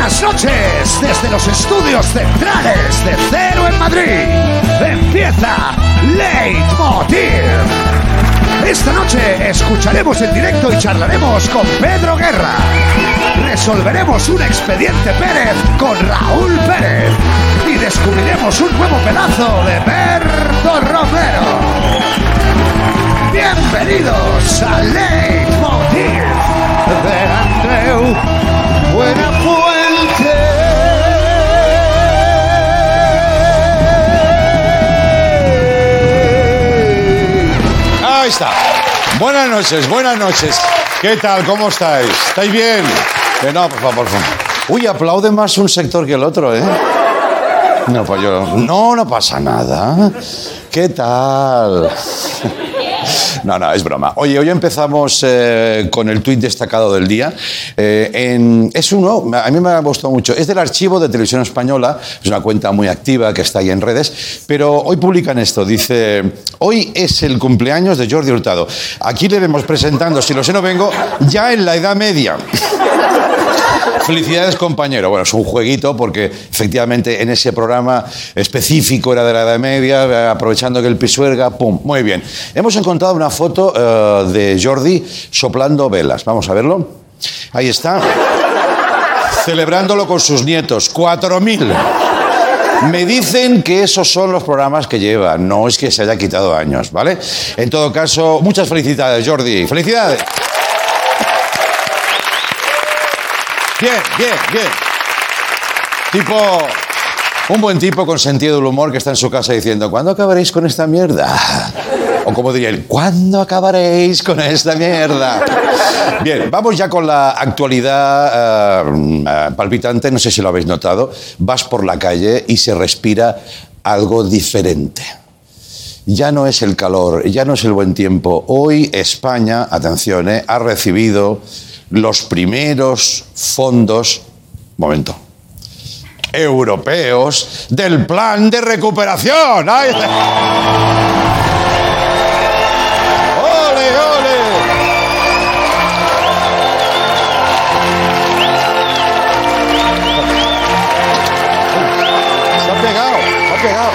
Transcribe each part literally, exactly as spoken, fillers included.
buenas noches desde los estudios centrales de Cero en Madrid. Empieza Leitmotiv. Esta noche escucharemos en directo y charlaremos con Pedro Guerra. Resolveremos un expediente Pérez con Raúl Pérez. Y descubriremos un nuevo pedazo de Berto Romero. Bienvenidos a Leitmotiv de Andreu Buenafuente. Ahí está. Buenas noches, buenas noches. ¿Qué tal? ¿Cómo estáis? ¿Estáis bien? Que no, por favor, por favor. Uy, aplaude más un sector que el otro, ¿eh? No, pues yo... No, no pasa nada. ¿Qué tal? No, no, es broma. Oye, hoy empezamos eh, con el tuit destacado del día. Eh, en, es uno, a mí me ha gustado mucho. Es del archivo de Televisión Española. Es una cuenta muy activa que está ahí en redes. Pero hoy publican esto. Dice, hoy es el cumpleaños de Jordi Hurtado. Aquí le vemos presentando, si lo sé no vengo, ya en la Edad Media. Felicidades, compañero. Bueno, es un jueguito porque efectivamente en ese programa específico era de la Edad Media, aprovechando que el Pisuerga, pum, muy bien. Hemos encontrado una foto uh, de Jordi soplando velas. Vamos a verlo. Ahí está. Celebrándolo con sus nietos. Cuatro mil. Me dicen que esos son los programas que lleva. No es que se haya quitado años, ¿vale? En todo caso, muchas felicidades, Jordi. ¡Felicidades! Bien, bien, bien. Tipo, un buen tipo con sentido del humor que está en su casa diciendo, ¿cuándo acabaréis con esta mierda? O como diría él, ¿cuándo acabaréis con esta mierda? Bien, vamos ya con la actualidad uh, uh, palpitante. No sé si lo habéis notado. Vas por la calle y se respira algo diferente. Ya no es el calor, ya no es el buen tiempo. Hoy España, atención, eh, ha recibido los primeros fondos, momento, europeos del plan de recuperación. ¡Ay! ¡Ole, ole! Se ha pegado, se ha pegado.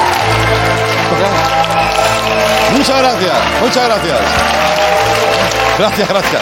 Muchas gracias, muchas gracias. Gracias, gracias.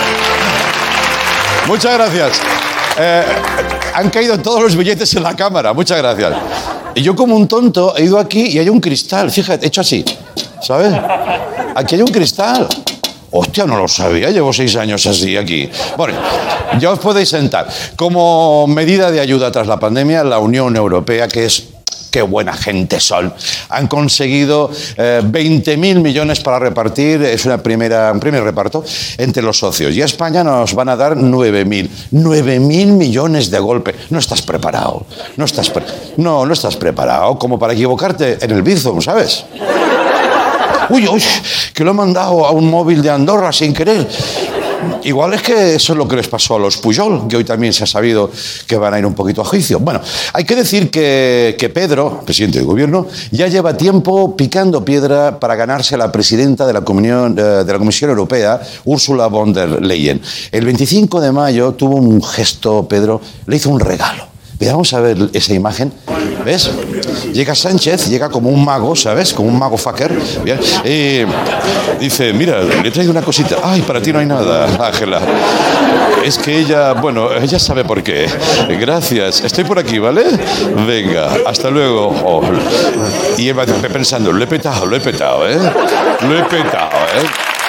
Muchas gracias. Eh, han caído todos los billetes en la cámara. Muchas gracias. Y yo como un tonto he ido aquí y hay un cristal. Fíjate, hecho así. ¿Sabes? Aquí hay un cristal. Hostia, no lo sabía. Llevo seis años así aquí. Bueno, ya os podéis sentar. Como medida de ayuda tras la pandemia, la Unión Europea, que es... ¡Qué buena gente son! Han conseguido eh, veinte mil millones para repartir. Es una primera, un primer reparto entre los socios. Y a España nos van a dar nueve mil. nueve mil millones de golpe. No estás preparado. No estás, pre no, no estás preparado como para equivocarte en el Bizum, ¿sabes? Uy, uy, que lo he mandado a un móvil de Andorra sin querer. Igual es que eso es lo que les pasó a los Pujol, que hoy también se ha sabido que van a ir un poquito a juicio. Bueno, hay que decir que, que Pedro, presidente del gobierno, ya lleva tiempo picando piedra para ganarse a la presidenta de la, Comunión, de la Comisión Europea, Ursula von der Leyen. El veinticinco de mayo tuvo un gesto, Pedro, le hizo un regalo. Mira, vamos a ver esa imagen. ¿Ves? Llega Sánchez, llega como un mago, ¿sabes? Como un mago fucker. Bien. Y dice, mira, le he traído una cosita. Ay, para ti no hay nada, Ángela. Es que ella, bueno, ella sabe por qué. Gracias. Estoy por aquí, ¿vale? Venga, hasta luego. Oh. Y él va pensando, lo he petado, lo he petado, ¿eh? Lo he petado, ¿eh?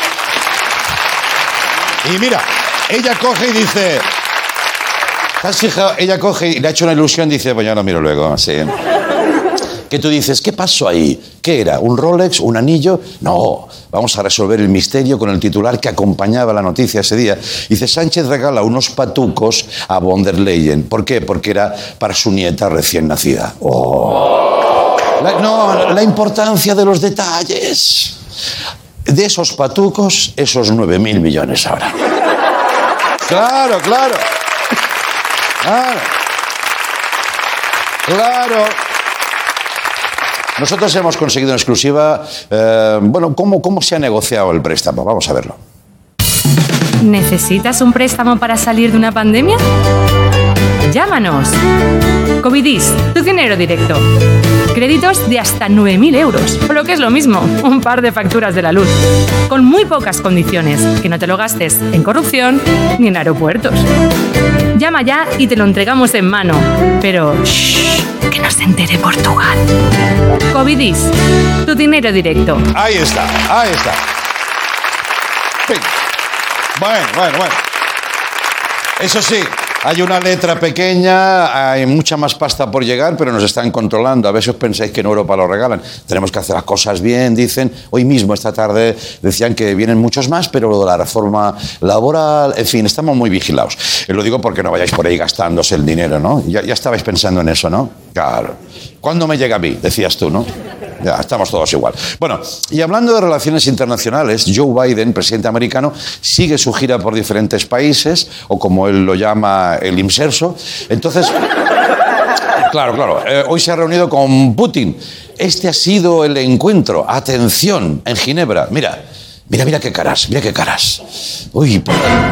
Y mira, ella coge y dice... ¿Te has fijado? Ella coge y le ha hecho una ilusión y dice, pues ya lo miro luego, sí. Que tú dices, ¿qué pasó ahí? ¿Qué era? ¿Un Rolex? ¿Un anillo? No, vamos a resolver el misterio con el titular que acompañaba la noticia ese día. Dice, Sánchez regala unos patucos a von der Leyen. ¿Por qué? Porque era para su nieta recién nacida. Oh. La, no, la importancia de los detalles. De esos patucos, esos nueve mil millones ahora. Claro, claro. Claro. Claro. Nosotros hemos conseguido en exclusiva, eh, bueno, ¿cómo, cómo se ha negociado el préstamo. Vamos a verlo. ¿Necesitas un préstamo para salir de una pandemia? Llámanos. Cobidis, tu dinero directo. Créditos de hasta nueve mil euros, o lo que es lo mismo, un par de facturas de la luz. Con muy pocas condiciones, que no te lo gastes en corrupción ni en aeropuertos. Llama ya y te lo entregamos en mano. Pero, shh, que no se entere Portugal. Cobidis, tu dinero directo. Ahí está, ahí está. Venga. Bueno, bueno, bueno. Eso sí, hay una letra pequeña, hay mucha más pasta por llegar, pero nos están controlando. A veces os pensáis que en Europa lo regalan. Tenemos que hacer las cosas bien, dicen. Hoy mismo, esta tarde, decían que vienen muchos más, pero lo de la reforma laboral, en fin, estamos muy vigilados. Y lo digo porque no vayáis por ahí gastándose el dinero, ¿no? Ya, ya estabais pensando en eso, ¿no? Claro. ¿Cuándo me llega a mí? Decías tú, ¿no? Ya, estamos todos igual. Bueno, y hablando de relaciones internacionales, Joe Biden, presidente americano, sigue su gira por diferentes países, o como él lo llama, el inserso. Entonces, claro, claro, eh, hoy se ha reunido con Putin. Este ha sido el encuentro, atención, en Ginebra. Mira, mira, mira qué caras, mira qué caras. Uy,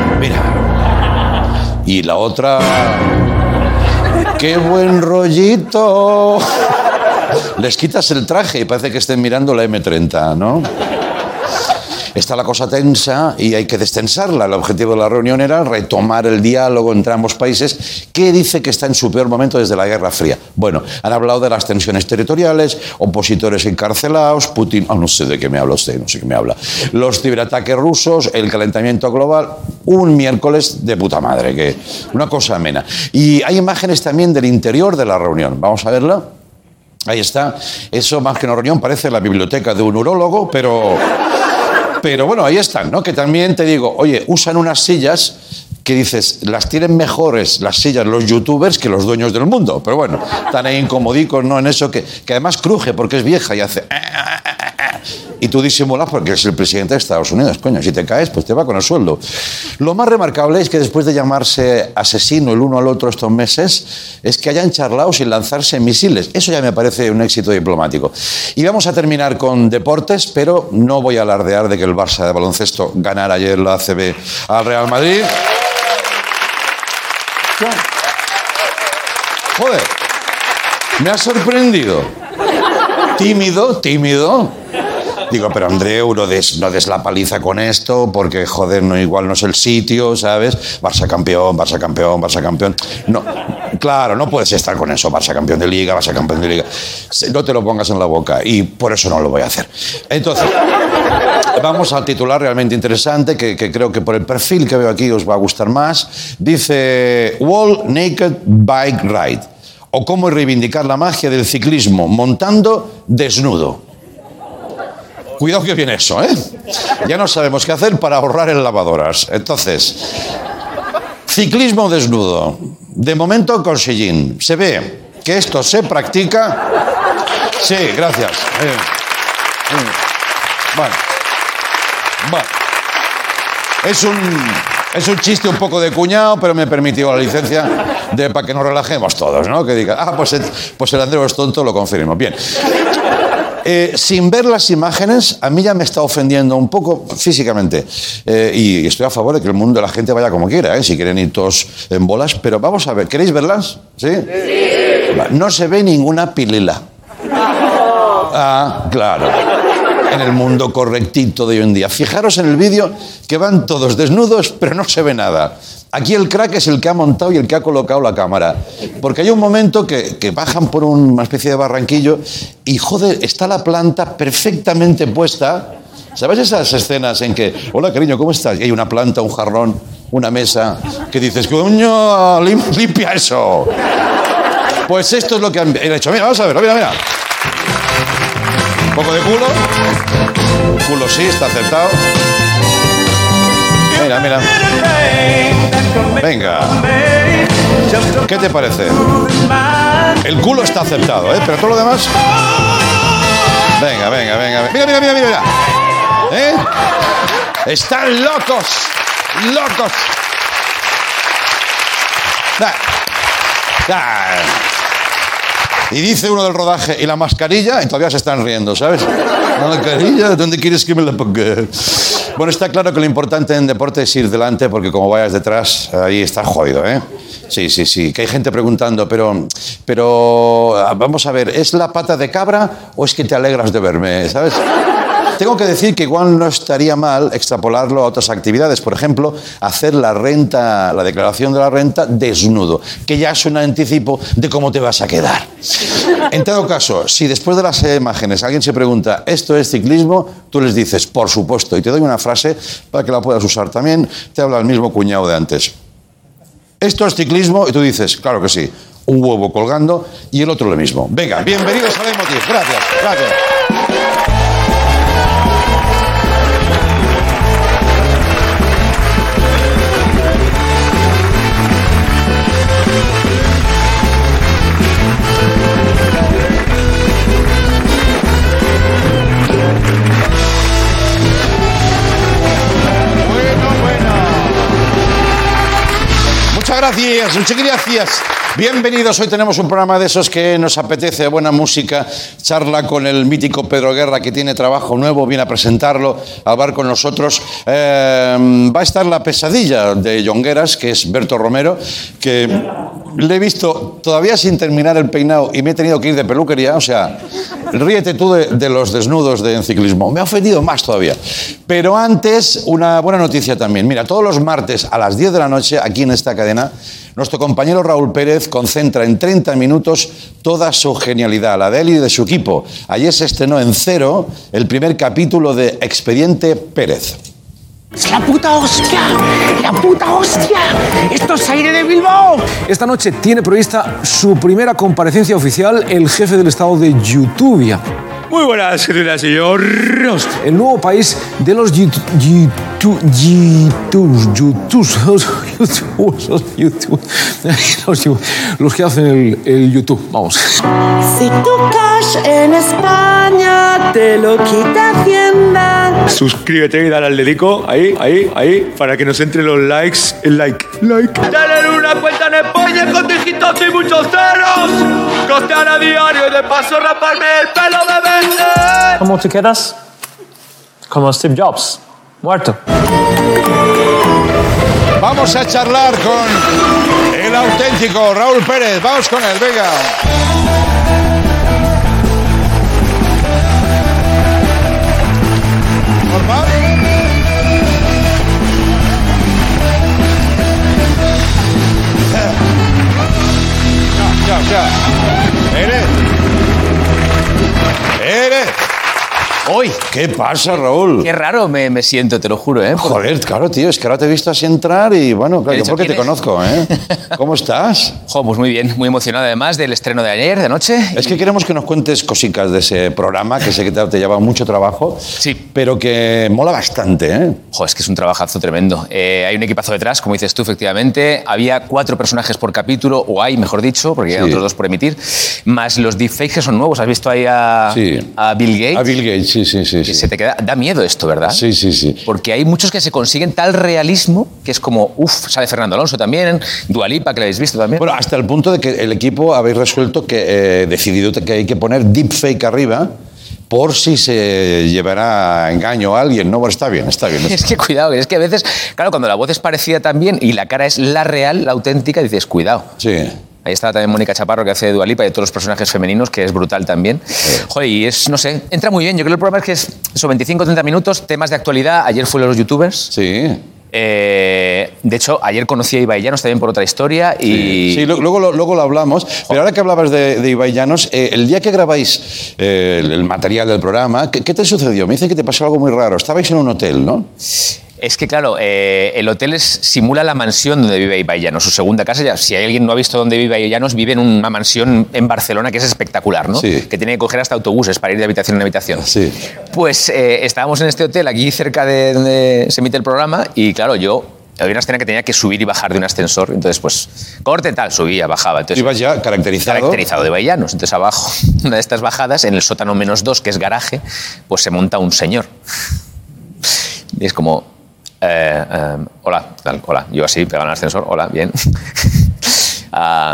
mira. Y la otra... ¡Qué buen rollito! Les quitas el traje y parece que estén mirando la eme treinta, ¿no? Está la cosa tensa y hay que destensarla. El objetivo de la reunión era retomar el diálogo entre ambos países, que dice que está en su peor momento desde la Guerra Fría. Bueno, han hablado de las tensiones territoriales, opositores encarcelados, Putin... Oh, no sé de qué me habla usted, no sé qué me habla. Los ciberataques rusos, el calentamiento global... Un miércoles de puta madre, que una cosa amena. Y hay imágenes también del interior de la reunión. Vamos a verla. Ahí está. Eso, más que una reunión, parece la biblioteca de un urólogo, pero... Pero bueno, ahí están, ¿no? Que también te digo, oye, usan unas sillas que dices, las tienen mejores las sillas los youtubers que los dueños del mundo. Pero bueno, están ahí incomodicos, ¿no? En eso que, que además cruje porque es vieja y hace... Y tú disimulas porque es el presidente de Estados Unidos, coño. Si te caes, pues te va con el sueldo. Lo más remarcable es que después de llamarse asesino el uno al otro estos meses, es que hayan charlado sin lanzarse misiles. Eso ya me parece un éxito diplomático. Y vamos a terminar con deportes, pero no voy a alardear de que el Barça de baloncesto ganara ayer la A C B al Real Madrid. Joder, me ha sorprendido. Tímido, tímido. Digo, pero Andreu, no des, no des la paliza con esto, porque, joder, no, igual no es el sitio, ¿sabes? Barça campeón, Barça campeón, Barça campeón. No, claro, no puedes estar con eso, Barça campeón de Liga, Barça campeón de Liga. No te lo pongas en la boca, y por eso no lo voy a hacer. Entonces, vamos al titular realmente interesante, que, que creo que por el perfil que veo aquí os va a gustar más. Dice, World Naked Bike Ride, o cómo reivindicar la magia del ciclismo montando desnudo. Cuidado que viene eso, ¿eh? Ya no sabemos qué hacer para ahorrar en lavadoras. Entonces, ciclismo desnudo. De momento con sillín. Se ve que esto se practica... Sí, gracias. Eh, eh. Bueno. Bueno. Es un... Es un chiste un poco de cuñado, pero me permitió la licencia de, para que nos relajemos todos, ¿no? Que diga, ah, pues el, pues el Andreu es tonto, lo confirmo. Bien. Eh, sin ver las imágenes, a mí ya me está ofendiendo un poco físicamente. Eh, y estoy a favor de que el mundo de la gente vaya como quiera, ¿eh? Si quieren ir todos en bolas. Pero vamos a ver, ¿queréis verlas? ¿Sí? Sí. No se ve ninguna pilila. Ah, claro. En el mundo correctito de hoy en día. Fijaros en el vídeo que van todos desnudos, pero no se ve nada. Aquí el crack es el que ha montado y el que ha colocado la cámara. Porque hay un momento que, que bajan por una especie de barranquillo y, joder, está la planta perfectamente puesta. ¿Sabes esas escenas en que, hola, cariño, ¿cómo estás? Y hay una planta, un jarrón, una mesa, que dices, coño, lim- limpia eso. Pues esto es lo que han hecho. Mira, vamos a ver, mira, mira. Un poco de culo. Culo sí, está aceptado. Mira, mira. Venga. ¿Qué te parece? El culo está aceptado, ¿eh? Pero todo lo demás... Venga, venga, venga. Mira, mira, mira, mira. mira. ¿Eh? Están locos. Locos. Da. Da. Y dice uno del rodaje, ¿y la mascarilla? Y todavía se están riendo, ¿sabes? ¿La mascarilla? ¿Dónde quieres que me la ponga? Bueno, está claro que lo importante en deporte es ir delante, porque como vayas detrás, ahí está jodido, ¿eh? Sí, sí, sí. Que hay gente preguntando, pero, pero vamos a ver, ¿es la pata de cabra o es que te alegras de verme? ¿Sabes? Tengo que decir que igual no estaría mal extrapolarlo a otras actividades. Por ejemplo, hacer la renta, la declaración de la renta desnudo, que ya es un anticipo de cómo te vas a quedar. En todo caso, si después de las imágenes alguien se pregunta, ¿esto es ciclismo?, tú les dices, por supuesto, y te doy una frase para que la puedas usar también. Te habla el mismo cuñado de antes. ¿Esto es ciclismo? Y tú dices, claro que sí. Un huevo colgando y el otro lo mismo. Venga, bienvenidos a Leitmotiv. Gracias, gracias. Gracias, muchas gracias. Bienvenidos, hoy tenemos un programa de esos que nos apetece, buena música, charla con el mítico Pedro Guerra, que tiene trabajo nuevo, viene a presentarlo, a hablar con nosotros. Eh, va a estar la pesadilla de Jongueras, que es Berto Romero, que le he visto todavía sin terminar el peinado y me he tenido que ir de peluquería, o sea, ríete tú de, de los desnudos de ciclismo. Me ha ofendido más todavía. Pero antes, una buena noticia también. Mira, todos los martes a las diez de la noche, aquí en esta cadena, nuestro compañero Raúl Pérez concentra en treinta minutos toda su genialidad, la de él y de su equipo. Ayer se estrenó en Cero el primer capítulo de Expediente Pérez. ¡Es la puta hostia! ¡La puta hostia! ¡Esto es Aire de Bilbao! Esta noche tiene prevista su primera comparecencia oficial el jefe del estado de YouTube. Muy buenas, señoras y señores. El nuevo país de los YouTube, YouTube, YouTube, YouTube, YouTube, YouTube, los que hacen el, el YouTube. Vamos. Si tu cash en España te lo quita Hacienda. Suscríbete y dale al dedico, ahí, ahí, ahí, para que nos entre los likes, el like, like. Dale una cuenta en España con dígitos y muchos ceros. Costear a diario y de paso raparme el pelo de verde. ¿Cómo te quedas? Como Steve Jobs, muerto. Vamos a charlar con el auténtico Raúl Pérez. Vamos con él, venga. ¿Normal? Ya, ya, ya. ¿Eres? ¿Eres? Hoy. ¿Qué pasa, Raúl? Qué raro me, me siento, te lo juro, ¿eh? Porque... Joder, claro, tío, es que ahora te he visto así entrar y, bueno, claro, yo porque te conozco, ¿eh? ¿Cómo estás? Jo, pues muy bien, muy emocionado además del estreno de ayer, de anoche. Es que queremos que nos cuentes cositas de ese programa, que sé que te, te lleva mucho trabajo, sí, pero que mola bastante, ¿eh? Jo, es que es un trabajazo tremendo. Eh, hay un equipazo detrás, como dices tú, efectivamente. Había cuatro personajes por capítulo, o hay, mejor dicho, porque hay sí. otros dos por emitir, más los deepfakes que son nuevos. ¿Has visto ahí a, sí. a Bill Gates? A Bill Gates, sí, sí, sí. Que sí. se te queda, da miedo esto, ¿verdad? Sí, sí, sí. Porque hay muchos que se consiguen tal realismo que es como, uff, sale Fernando Alonso también, Dua Lipa, que lo habéis visto también. Bueno, hasta el punto de que el equipo habéis resuelto que, eh, decidido que hay que poner deepfake arriba por si se llevará a engaño a alguien, ¿no? Bueno, está bien, está bien. Es que cuidado, es que a veces, claro, cuando la voz es parecida también y la cara es la real, la auténtica, dices, cuidado. Sí. Ahí está también Mónica Chaparro, que hace de Dua Lipa, y de todos los personajes femeninos, que es brutal también. Sí. Joder, y es, no sé, entra muy bien. Yo creo que el programa es que es son veinticinco a treinta minutos, temas de actualidad. Ayer fue los youtubers. Sí. Eh, de hecho, ayer conocí a Ibai Llanos también por otra historia y... Sí, sí luego, lo, luego lo hablamos. Joder. Pero ahora que hablabas de, de Ibai Llanos, eh, el día que grabáis eh, el, el material del programa, ¿qué, ¿qué te sucedió? Me dicen que te pasó algo muy raro. Estabais en un hotel, ¿no? Es que, claro, eh, el hotel es, simula la mansión donde vive Ibai Llanos, su segunda casa. Ya, si alguien no ha visto dónde vive Ibai Llanos, vive en una mansión en Barcelona que es espectacular, ¿no? Sí. Que tiene que coger hasta autobuses para ir de habitación en habitación. Sí. Pues eh, estábamos en este hotel, aquí cerca de donde se emite el programa, y claro, yo... Había una escena que tenía que subir y bajar de un ascensor, entonces pues corte tal, subía, bajaba. Entonces, ibas ya caracterizado. Caracterizado de Ibai Llanos. Entonces abajo, una de estas bajadas, en el sótano menos dos, que es garaje, pues se monta un señor. Y es como, eh, eh, hola, tal, hola, yo así, pegado en el ascensor, hola, bien. uh,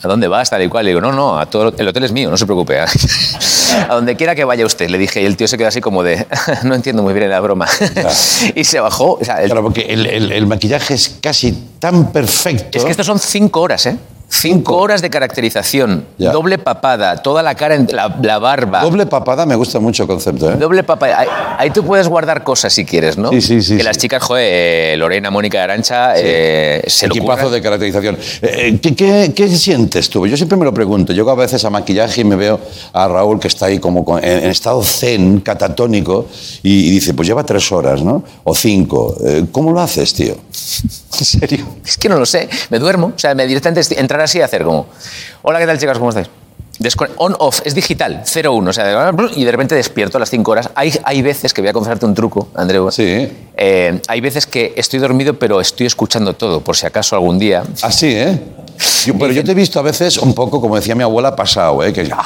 ¿a dónde vas? Tal y cual. Le digo, no, no, a todo, el hotel es mío, no se preocupe. A donde quiera que vaya usted, le dije. Y el tío se quedó así como de, no entiendo muy bien la broma. Y se bajó. O sea, el... Claro, porque el, el, el maquillaje es casi tan perfecto. Es que estos son cinco horas, ¿eh? Cinco horas de caracterización, ya. Doble papada, toda la cara, la, la barba. Doble papada, me gusta mucho el concepto, ¿eh? Doble papada. Ahí, ahí tú puedes guardar cosas si quieres, ¿no? Sí, sí, sí. Que sí. las chicas, joder, eh, Lorena, Mónica, Arancha, sí. eh, se lo Equipazo de caracterización. Eh, ¿qué, qué, ¿Qué sientes tú? Yo siempre me lo pregunto. Yo a veces a maquillaje y me veo a Raúl que está ahí como con, en, en estado zen, catatónico, y, y dice, pues lleva tres horas, ¿no? O cinco. Eh, ¿Cómo lo haces, tío? ¿En serio? Es que no lo sé. Me duermo. O sea, me directamente entrar así y hacer como... Hola, ¿qué tal, chicas? ¿Cómo estáis? Descone- on-off, es digital, cero uno. O sea, y de repente despierto a las cinco horas. Hay, hay veces que voy a confesarte un truco, Andreu. Sí. Eh, hay veces que estoy dormido, pero estoy escuchando todo, por si acaso algún día. Así, ¿eh? Yo, pero yo te he visto a veces un poco, como decía mi abuela, pasado, ¿eh? Que ya...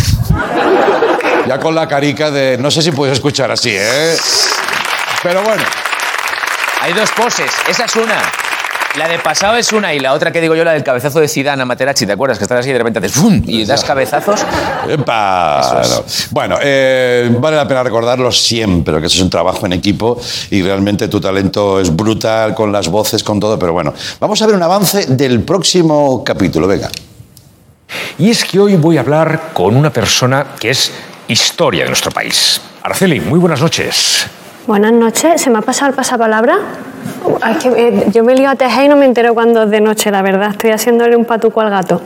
ya con la carica de... No sé si puedes escuchar así, ¿eh? Pero bueno. Hay dos poses. Esa es una. La de pasado es una y la otra que digo yo, la del cabezazo de Zidane a Materazzi, ¿te acuerdas? Que estás así y de repente haces ¡fum! Y das cabezazos. ¡Epa! Es. Bueno, eh, vale la pena recordarlo siempre, que eso es un trabajo en equipo y realmente tu talento es brutal con las voces, con todo, pero bueno. Vamos a ver un avance del próximo capítulo, venga. Y es que hoy voy a hablar con una persona que es historia de nuestro país. Araceli, muy buenas noches. Buenas noches. ¿Se me ha pasado el pasapalabra? Es que eh, yo me lío a tejer y no me entero cuando es de noche, la verdad. Estoy haciéndole un patuco al gato.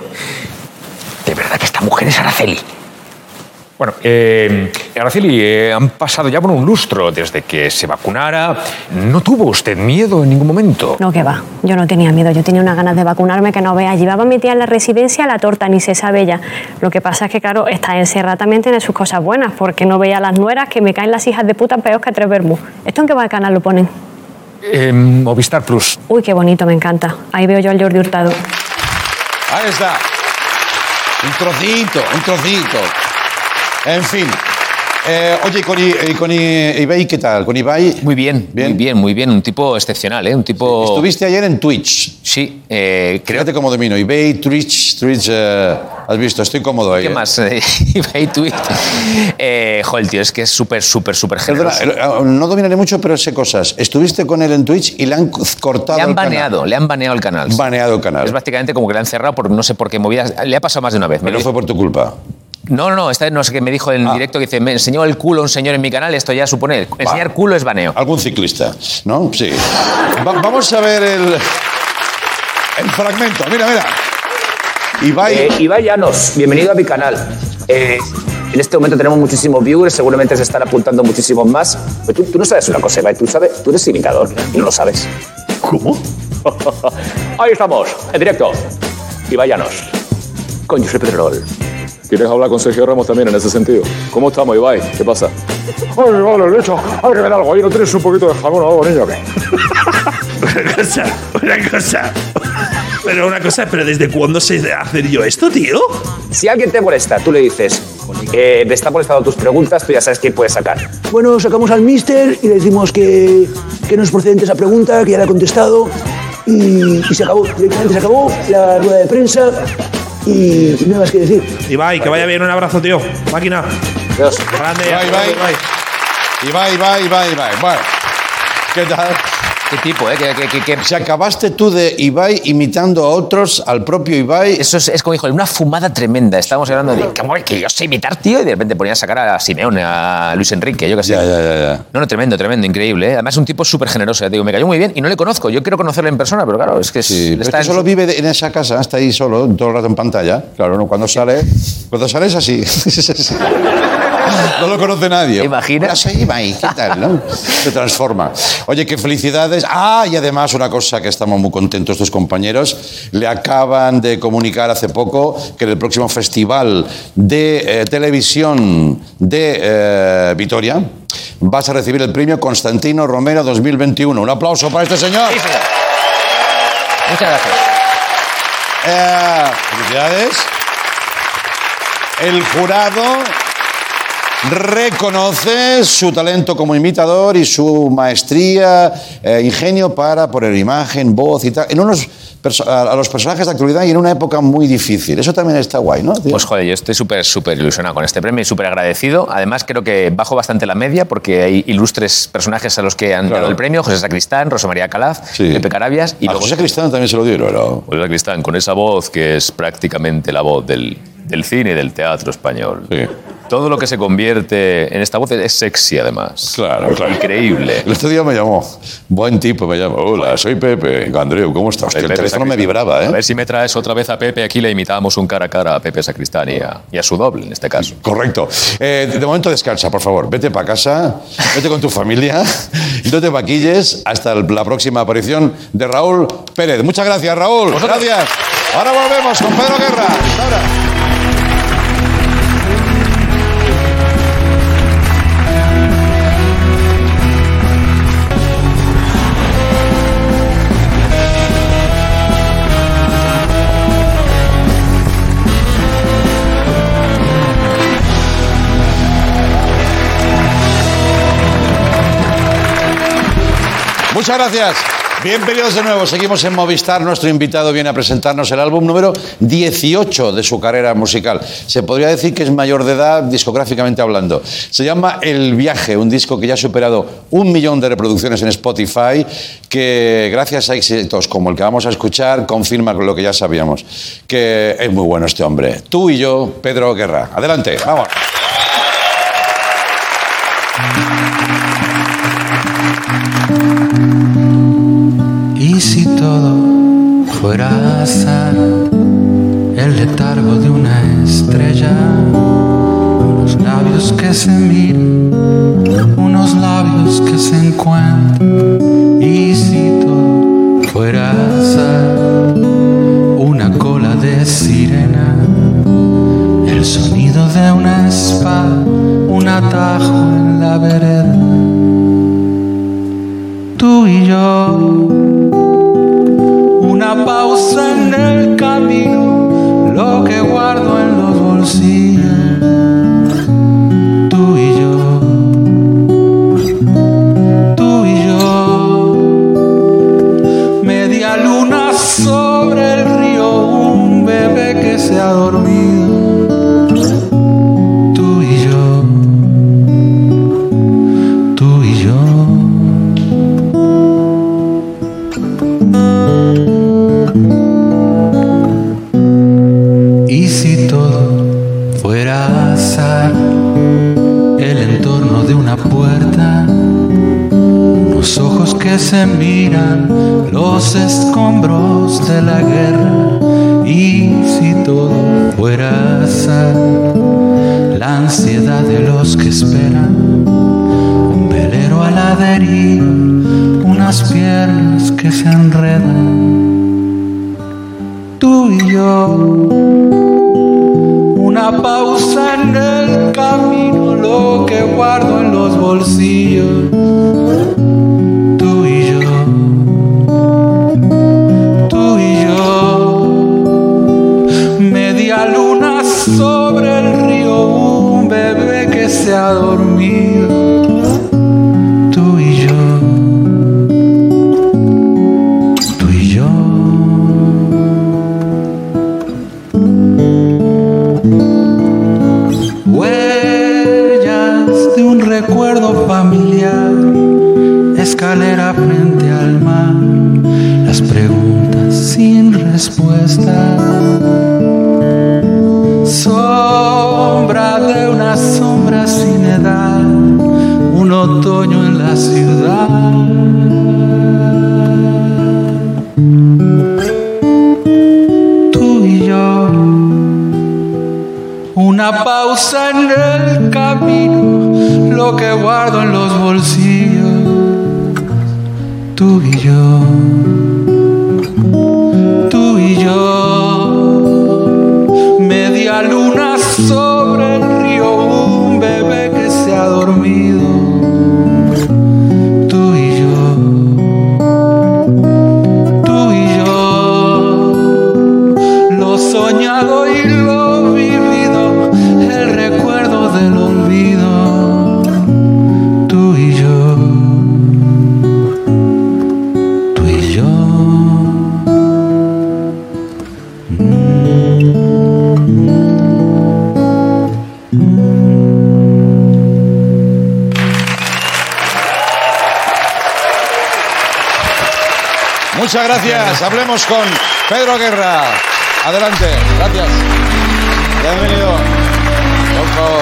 De verdad que esta mujer es Araceli. Bueno, eh, Araceli, eh, han pasado ya por un lustro desde que se vacunara. ¿No tuvo usted miedo en ningún momento? No, que va. Yo no tenía miedo. Yo tenía unas ganas de vacunarme que no veas. Llevaba a mi tía en la residencia la torta, ni se sabe ella. Lo que pasa es que, claro, estar encerrada también tiene sus cosas buenas, porque no veía a las nueras que me caen las hijas de puta peor que tres vermú. ¿Esto en qué canal lo ponen? Eh, Movistar Plus. Uy, qué bonito, me encanta. Ahí veo yo al Jordi Hurtado. Ahí está. Un trocito, un trocito. En fin. Eh, oye, con, I, con I, Ibai, ¿qué tal? ¿Con Ibai? Muy bien, bien, muy bien, muy bien. Un tipo excepcional, ¿eh? Un tipo... Sí. Estuviste ayer en Twitch. Sí. Eh, creo... Fíjate cómo domino. Ibai, Twitch, Twitch... Eh, has visto, estoy cómodo ahí. ¿Qué eh. más? Ibai, Twitch. Eh, joder, tío, es que es súper, súper, súper generoso. Perdona, no dominaré mucho, pero sé cosas. Estuviste con él en Twitch y le han cortado le han el baneado, canal. Le han baneado el canal. Baneado el canal. Es básicamente como que le han cerrado por no sé por qué movidas. Le ha pasado más de una vez. Pero no fue por tu culpa. No, no, no, esta no sé qué me dijo en ah. directo que dice, me enseñó el culo un señor en mi canal, esto ya supone, enseñar Va. culo es baneo. Algún ciclista, ¿no? Sí. Va, vamos a ver el, el fragmento, mira, mira. Ibai... Eh, Ibai Llanos, bienvenido a mi canal. Eh, en este momento tenemos muchísimos viewers, seguramente se están apuntando muchísimos más. Pero tú, tú no sabes una cosa, Ibai, tú sabes, tú eres imitador y no lo sabes. ¿Cómo? Ahí estamos, en directo. Ibai Llanos, con Josep Pedrerol. ¿Quieres hablar con Sergio Ramos también en ese sentido? ¿Cómo estamos, Ibai? ¿Qué pasa? Ay, vale, le echo. Ábreme algo ahí, ¿no tienes un poquito de jamón o algo, niño? Una cosa, una cosa. Pero una cosa, ¿pero desde cuándo sé hacer yo esto, tío? Si alguien te molesta, tú le dices, eh, me está molestando tus preguntas, tú ya sabes quién puedes sacar. Bueno, sacamos al mister y le decimos que, que no es procedente esa pregunta, que ya la ha contestado y, y se acabó. Directamente se acabó la rueda de prensa. Y nada más que decir. Ibai, que vaya bien, un abrazo, tío. Máquina. Dios. Grande. Ibai, Ibai, Ibai. Ibai, Ibai, Ibai, Ibai. Bueno, ¿qué tal? ¿Qué tipo, eh? ¿Qué, qué, qué, qué? Si acabaste tú de Ibai imitando a otros, al propio Ibai... Eso es, es como dijo, una fumada tremenda. Estábamos hablando de que, que yo sé imitar, tío, y de repente ponía a sacar a Simeone, a Luis Enrique, yo qué sé. Ya, ya, ya, ya. No, no, tremendo, tremendo, increíble, ¿eh? Además es un tipo súper generoso, ya te digo, me cayó muy bien y no le conozco. Yo quiero conocerle en persona, pero claro, es que... Sí, es, pero está es que solo su... vive en esa casa, está ahí solo, todo el rato en pantalla. Claro, ¿no? Cuando sale... Cuando sale es así. No lo conoce nadie. Imagina. Hola, soy Ibai, ¿qué tal? ¿No? Se transforma. Oye, qué felicidades. Ah, y además una cosa que estamos muy contentos estos compañeros, le acaban de comunicar hace poco que en el próximo festival de eh, televisión de eh, Vitoria vas a recibir el premio Constantino Romero dos mil veintiuno. Un aplauso para este señor. Sí, señor. Muchas gracias. Eh, felicidades. El jurado reconoce su talento como imitador y su maestría, eh, ingenio para poner imagen, voz y tal, en unos perso- a, a los personajes de actualidad y en una época muy difícil. Eso también está guay, ¿no? Tío? Pues joder, yo estoy súper, súper ilusionado con este premio y súper agradecido. Además, creo que bajo bastante la media porque hay ilustres personajes a los que han Claro. dado el premio. José Sacristán, Rosa María Calaf, Sí. Pepe Carabias. Y a luego José Cristán también se lo dieron, ¿no? José Sacristán, con esa voz que es prácticamente la voz del, del cine y del teatro español. Sí. Todo lo que se convierte en esta voz es sexy, además. Claro, claro. Increíble. El otro día me llamó, buen tipo, me llamó. Hola, soy Pepe. Digo, Andreu, ¿cómo estás? Hostia, el Pepe teléfono me Sacristán. vibraba, A ¿eh? ver si me traes otra vez a Pepe. Aquí le imitamos un cara a cara a Pepe Sacristán y a, y a su doble, en este caso. Correcto. Eh, de momento descansa, por favor. Vete para casa, vete con tu familia, no te maquilles hasta el- la próxima aparición de Raúl Pérez. Muchas gracias, Raúl. Gracias. Ahora volvemos con Pedro Guerra. Hasta ahora. Muchas gracias. Bienvenidos de nuevo. Seguimos en Movistar. Nuestro invitado viene a presentarnos el álbum número dieciocho de su carrera musical. Se podría decir que es mayor de edad, discográficamente hablando. Se llama El Viaje, un disco que ya ha superado un millón de reproducciones en Spotify, que gracias a éxitos como el que vamos a escuchar, confirma lo que ya sabíamos, que es muy bueno este hombre. Tú y yo, Pedro Guerra. Adelante, vamos. Y si todo fuera azar, el letargo de una estrella, unos labios que se miran, unos labios que se encuentran. Y si todo fuera azar, una cola de sirena, el sonido de una espada, un atajo en la vereda. Tú y yo, una pausa en el camino, lo que guardo en los bolsillos. Tú y yo, tú y yo, media luna sobre el río, un bebé que se ha dormido. Tú y yo, tú y yo. Y si todo fuera azar, el entorno de una puerta, unos ojos que se miran, los escombros de la guerra. Y si todo fuera azar, la ansiedad de los que esperan, un velero a la deriva, unas piernas que se enredan. Tú y yo, una pausa en el camino, lo que guardo en los bolsillos. Tú y yo, tú y yo, media luna sobre el río, un bebé que se ha dormido. Tú y yo, tú y yo. Huellas de un recuerdo familiar, escalera frente al mar, las preguntas sin respuesta, sombra de una sombra sin edad, un otoño en la ciudad. Tú y yo, una pausa en el camino, lo que guardo en los bolsillos. Tú y yo, tú y yo, media luna sobre el río, un bebé que se ha dormido. Tú y yo, tú y yo, lo soñado y lo vivido, el recuerdo del olvido. Tú y yo, tú y yo. Muchas gracias. Hablemos con Pedro Guerra. Adelante. Gracias. Bienvenido. Por favor.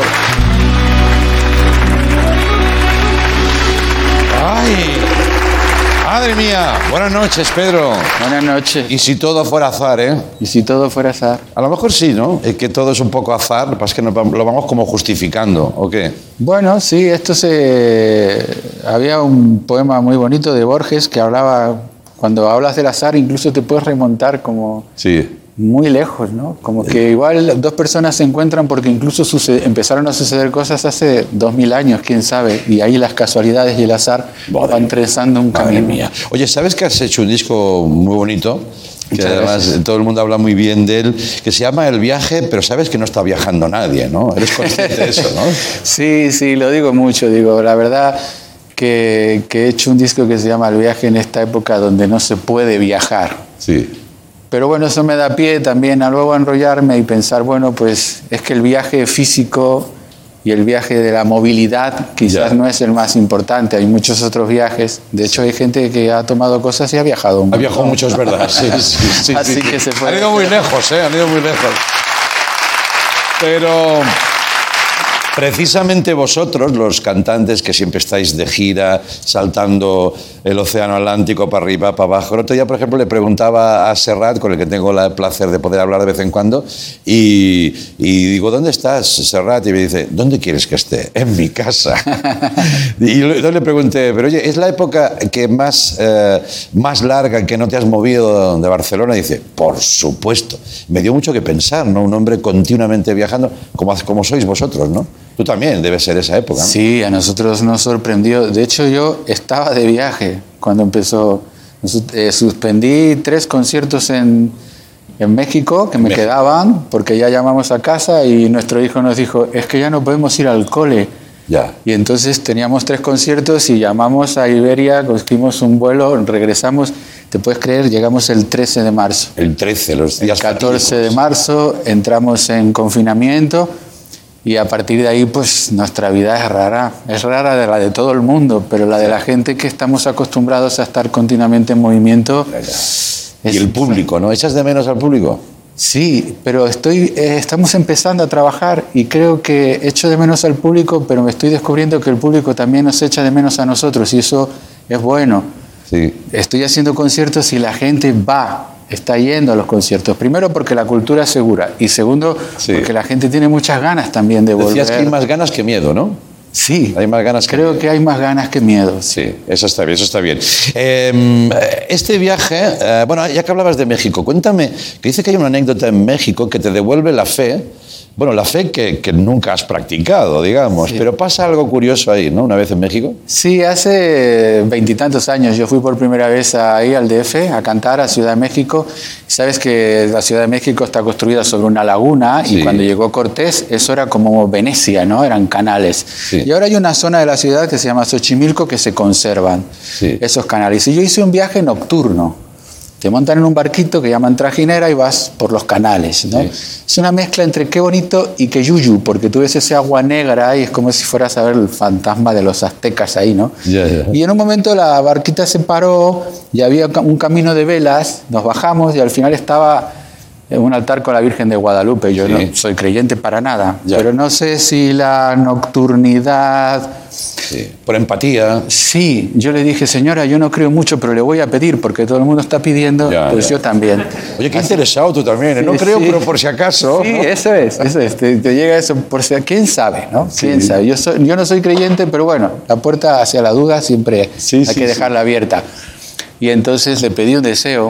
¡Ay! ¡Madre mía! Buenas noches, Pedro. Buenas noches. Y si todo fuera azar, ¿eh? Y si todo fuera azar. A lo mejor sí, ¿no? Es que todo es un poco azar, lo que pasa es que nos vamos- lo vamos como justificando, ¿o qué? Bueno, sí, esto se... Había un poema muy bonito de Borges que hablaba... Cuando hablas del azar, incluso te puedes remontar como Sí. muy lejos, ¿no? Como que igual dos personas se encuentran porque incluso suce- empezaron a suceder cosas hace dos mil años, quién sabe, y ahí las casualidades y el azar van trazando un Madre camino. mía. Oye, ¿sabes que has hecho un disco muy bonito? Que Muchas además gracias. todo el mundo habla muy bien de él, que se llama El Viaje, pero sabes que no está viajando nadie, ¿no? Eres consciente de eso, ¿no? Sí, sí, lo digo mucho, digo, la verdad que, que he hecho un disco que se llama El Viaje en esta época donde no se puede viajar. Sí. Pero bueno, eso me da pie también a luego enrollarme y pensar, bueno, pues es que el viaje físico y el viaje de la movilidad quizás no es el más importante, hay muchos otros viajes. De hecho, hay gente que ha tomado cosas y ha viajado un Ha montón. viajado mucho, es verdad. Sí, sí, sí, Así sí. que se puede Han ido muy hacer. lejos, ¿eh? Han ido muy lejos. Pero precisamente vosotros, los cantantes que siempre estáis de gira, saltando el océano Atlántico para arriba, para abajo. El otro día, por ejemplo, le preguntaba a Serrat, con el que tengo el placer de poder hablar de vez en cuando, y, y digo, ¿dónde estás, Serrat? Y me dice, ¿dónde quieres que esté? En mi casa. Y yo le pregunté, pero oye, ¿es la época que más, eh, más larga en que no te has movido de Barcelona? Y dice, por supuesto. Me dio mucho que pensar, ¿no? Un hombre continuamente viajando, como, como sois vosotros, ¿no? Tú también debes ser esa época, ¿no? Sí, a nosotros nos sorprendió. De hecho, yo estaba de viaje cuando empezó. Eh, suspendí tres conciertos en, en México que me México. quedaban porque ya llamamos a casa y nuestro hijo nos dijo, es que ya no podemos ir al cole. Ya. Y entonces teníamos tres conciertos y llamamos a Iberia, cogimos un vuelo, regresamos. ¿Te puedes creer? Llegamos el trece de marzo. El trece, los días El catorce de marzo entramos en confinamiento. Y a partir de ahí, pues nuestra vida es rara. Es rara de la de todo el mundo, pero la de la gente que estamos acostumbrados a estar continuamente en movimiento. Y el público, ¿no? ¿Echas de menos al público? Sí, pero estoy, eh, estamos empezando a trabajar y creo que echo de menos al público, pero me estoy descubriendo que el público también nos echa de menos a nosotros y eso es bueno. Sí. Estoy haciendo conciertos y la gente va. Está yendo a los conciertos. Primero porque la cultura es segura y segundo porque la gente tiene muchas ganas también de volver. Decías que hay más ganas que miedo, ¿no? Sí. Hay más ganas que Creo que hay más ganas que miedo. Sí, eso está bien, eso está bien. Eh, este viaje, eh, bueno, ya que hablabas de México, cuéntame, que dice que hay una anécdota en México que te devuelve la fe, bueno, la fe que, que nunca has practicado, digamos, Sí. pero pasa algo curioso ahí, ¿no? Una vez en México. Sí, hace veintitantos años yo fui por primera vez ahí al D F a cantar a Ciudad de México. Sabes que la Ciudad de México está construida sobre una laguna Sí. y cuando llegó Cortés eso era como Venecia, ¿no? Eran canales. Sí. Y ahora hay una zona de la ciudad que se llama Xochimilco que se conservan Sí. esos canales. Y yo hice un viaje nocturno. Te montan en un barquito que llaman trajinera y vas por los canales, ¿no? Sí. Es una mezcla entre qué bonito y qué yuyu, porque tú ves ese agua negra y es como si fueras a ver el fantasma de los aztecas ahí, ¿no? Ya, ya. Y en un momento la barquita se paró y había un camino de velas, nos bajamos y al final estaba un altar con la Virgen de Guadalupe. Yo Sí. no soy creyente para nada, Ya. pero no sé si la nocturnidad... Sí. Por empatía. Sí, yo le dije, señora, yo no creo mucho, pero le voy a pedir porque todo el mundo está pidiendo, Ya, pues ya. yo también. Oye, qué interesado tú también, ¿eh? No Sí, creo, sí. pero por si acaso. Sí, eso es, eso es. Te, te llega eso por si quién sabe, ¿no? Sí. ¿Quién sabe? Yo, soy- yo no soy creyente, pero bueno, la puerta hacia la duda siempre Sí, hay sí, que sí. dejarla abierta. Y entonces le pedí un deseo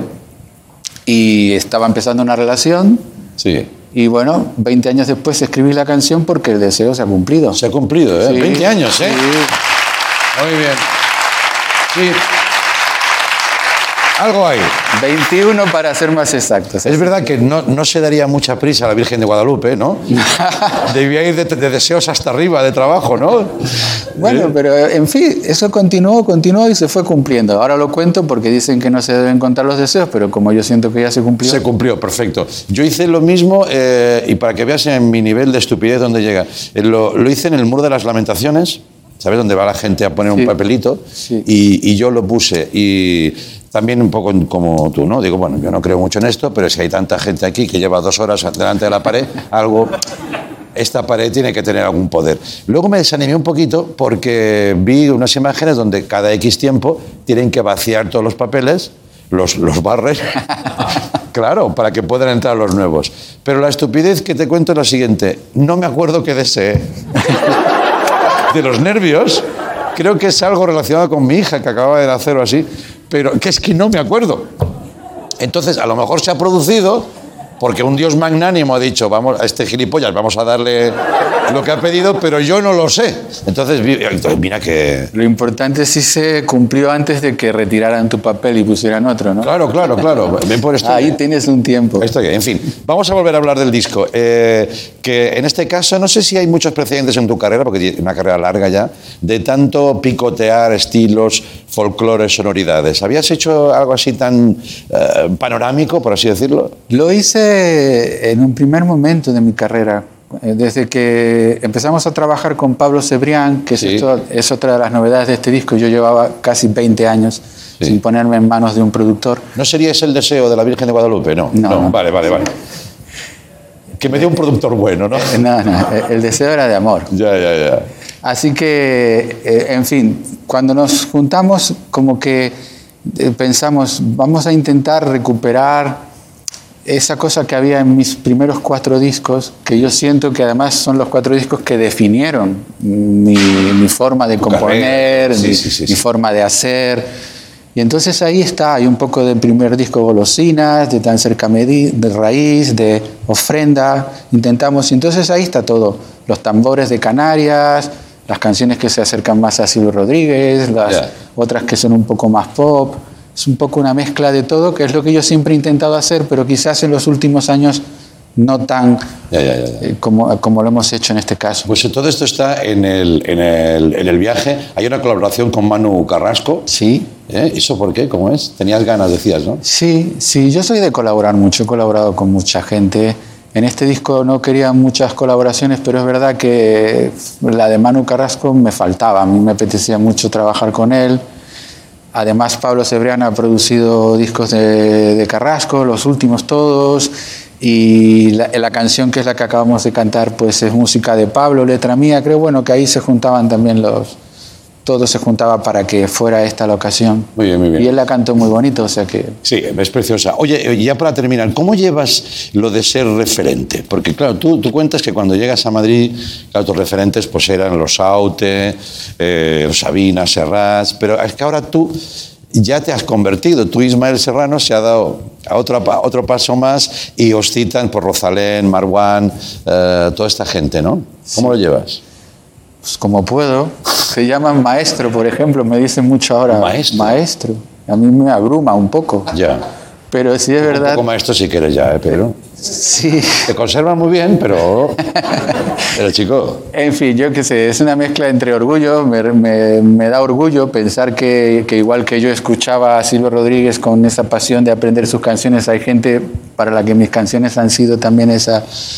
y estaba empezando una relación Sí. y bueno, veinte años después escribí la canción porque el deseo se ha cumplido. Se ha cumplido, ¿eh? Sí. veinte años, ¿eh? Sí. Muy bien. Sí. Algo hay. veintiuno para ser más exactos. Es verdad que no, no se daría mucha prisa a la Virgen de Guadalupe, ¿no? Debía ir de, de deseos hasta arriba de trabajo, ¿no? Bueno, pero en fin, eso continuó, continuó y se fue cumpliendo. Ahora lo cuento porque dicen que no se deben contar los deseos, pero como yo siento que ya se cumplió. Se cumplió, perfecto. Yo hice lo mismo, eh, y para que veas en mi nivel de estupidez dónde llega, eh, lo, lo hice en el Muro de las Lamentaciones, ¿sabes? Donde va la gente a poner sí. un papelito, sí. y, y yo lo puse. Y también un poco como tú, ¿no? Digo, bueno, yo no creo mucho en esto, pero es que hay tanta gente aquí que lleva dos horas delante de la pared, algo... Esta pared tiene que tener algún poder. Luego me desanimé un poquito porque vi unas imágenes donde cada X tiempo tienen que vaciar todos los papeles, los, los barres, claro, para que puedan entrar los nuevos. Pero la estupidez que te cuento es la siguiente. No me acuerdo qué deseé. De los nervios, creo que es algo relacionado con mi hija que acababa de nacer o así, pero que es que no me acuerdo. Entonces, a lo mejor se ha producido... Porque un Dios magnánimo ha dicho, vamos, a este gilipollas vamos a darle lo que ha pedido, pero yo no lo sé. Entonces, mira que... Lo importante es si se cumplió antes de que retiraran tu papel y pusieran otro, ¿no? Claro, claro, claro. Ven por esto. Ahí tienes un tiempo. Estoy, en fin, vamos a volver a hablar del disco. Eh, que en este caso, no sé si hay muchos precedentes en tu carrera, porque tienes una carrera larga ya, de tanto picotear estilos, folclores, sonoridades. ¿Habías hecho algo así tan eh, panorámico, por así decirlo? Lo hice en un primer momento de mi carrera, desde que empezamos a trabajar con Pablo Cebrián, que sí. es, esto, es otra de las novedades de este disco. Yo llevaba casi veinte años sí. sin ponerme en manos de un productor. ¿No sería ese el deseo de la Virgen de Guadalupe? No, no, no. no. Vale, vale, vale. Que me dio un productor bueno, ¿no? No, no, el deseo era de amor. Ya, ya, ya. Así que, eh, en fin, cuando nos juntamos, como que eh, pensamos, vamos a intentar recuperar esa cosa que había en mis primeros cuatro discos, que yo siento que además son los cuatro discos que definieron mi, mi forma de tu componer, sí, mi, sí, sí, mi sí. forma de hacer. Y entonces ahí está, hay un poco del primer disco Golosinas, de Tan cerca de Raíz, de Ofrenda, intentamos, y entonces ahí está todo, los tambores de Canarias, las canciones que se acercan más a Silvio Rodríguez, las yeah. otras que son un poco más pop. Es un poco una mezcla de todo, que es lo que yo siempre he intentado hacer, pero quizás en los últimos años no tan ya, ya, ya, ya. Eh, como, como lo hemos hecho en este caso. Pues todo esto está en el, en el, en el viaje. Hay una colaboración con Manu Carrasco. Sí. ¿Eh? ¿Eso por qué? ¿Cómo es? Tenías ganas, decías, ¿no? Sí, sí. Yo soy de colaborar mucho. He colaborado con mucha gente. En este disco no quería muchas colaboraciones, pero es verdad que la de Manu Carrasco me faltaba. A mí me apetecía mucho trabajar con él. Además, Pablo Cebrián ha producido discos de, de Carrasco, los últimos todos, y la, la canción que es la que acabamos de cantar, pues es música de Pablo, letra mía. Creo, bueno, que ahí se juntaban también los... Todo se juntaba para que fuera esta la ocasión. Muy bien, muy bien. Y él la cantó muy bonito, o sea que... Sí, es preciosa. Oye, ya para terminar, ¿cómo llevas lo de ser referente? Porque, claro, tú, tú cuentas que cuando llegas a Madrid, claro, tus referentes pues eran los Saute, eh, los Sabina, Serrat, pero es que ahora tú ya te has convertido. Tú, Ismael Serrano, se ha dado a otro, a otro paso más y os citan por Rosalén, Marwan, eh, toda esta gente, ¿no? ¿Cómo sí. lo llevas? Pues como puedo. Se llaman maestro, por ejemplo, me dicen mucho ahora. Maestro. Maestro. A mí me abruma un poco. Ya. Pero sí es un verdad. Un poco maestro si quieres ya, ¿eh, Pedro? Sí. Te conservan muy bien, pero... pero chico... En fin, yo qué sé, es una mezcla entre orgullo. Me, me, me da orgullo pensar que, que igual que yo escuchaba a Silvio Rodríguez con esa pasión de aprender sus canciones, hay gente para la que mis canciones han sido también esa...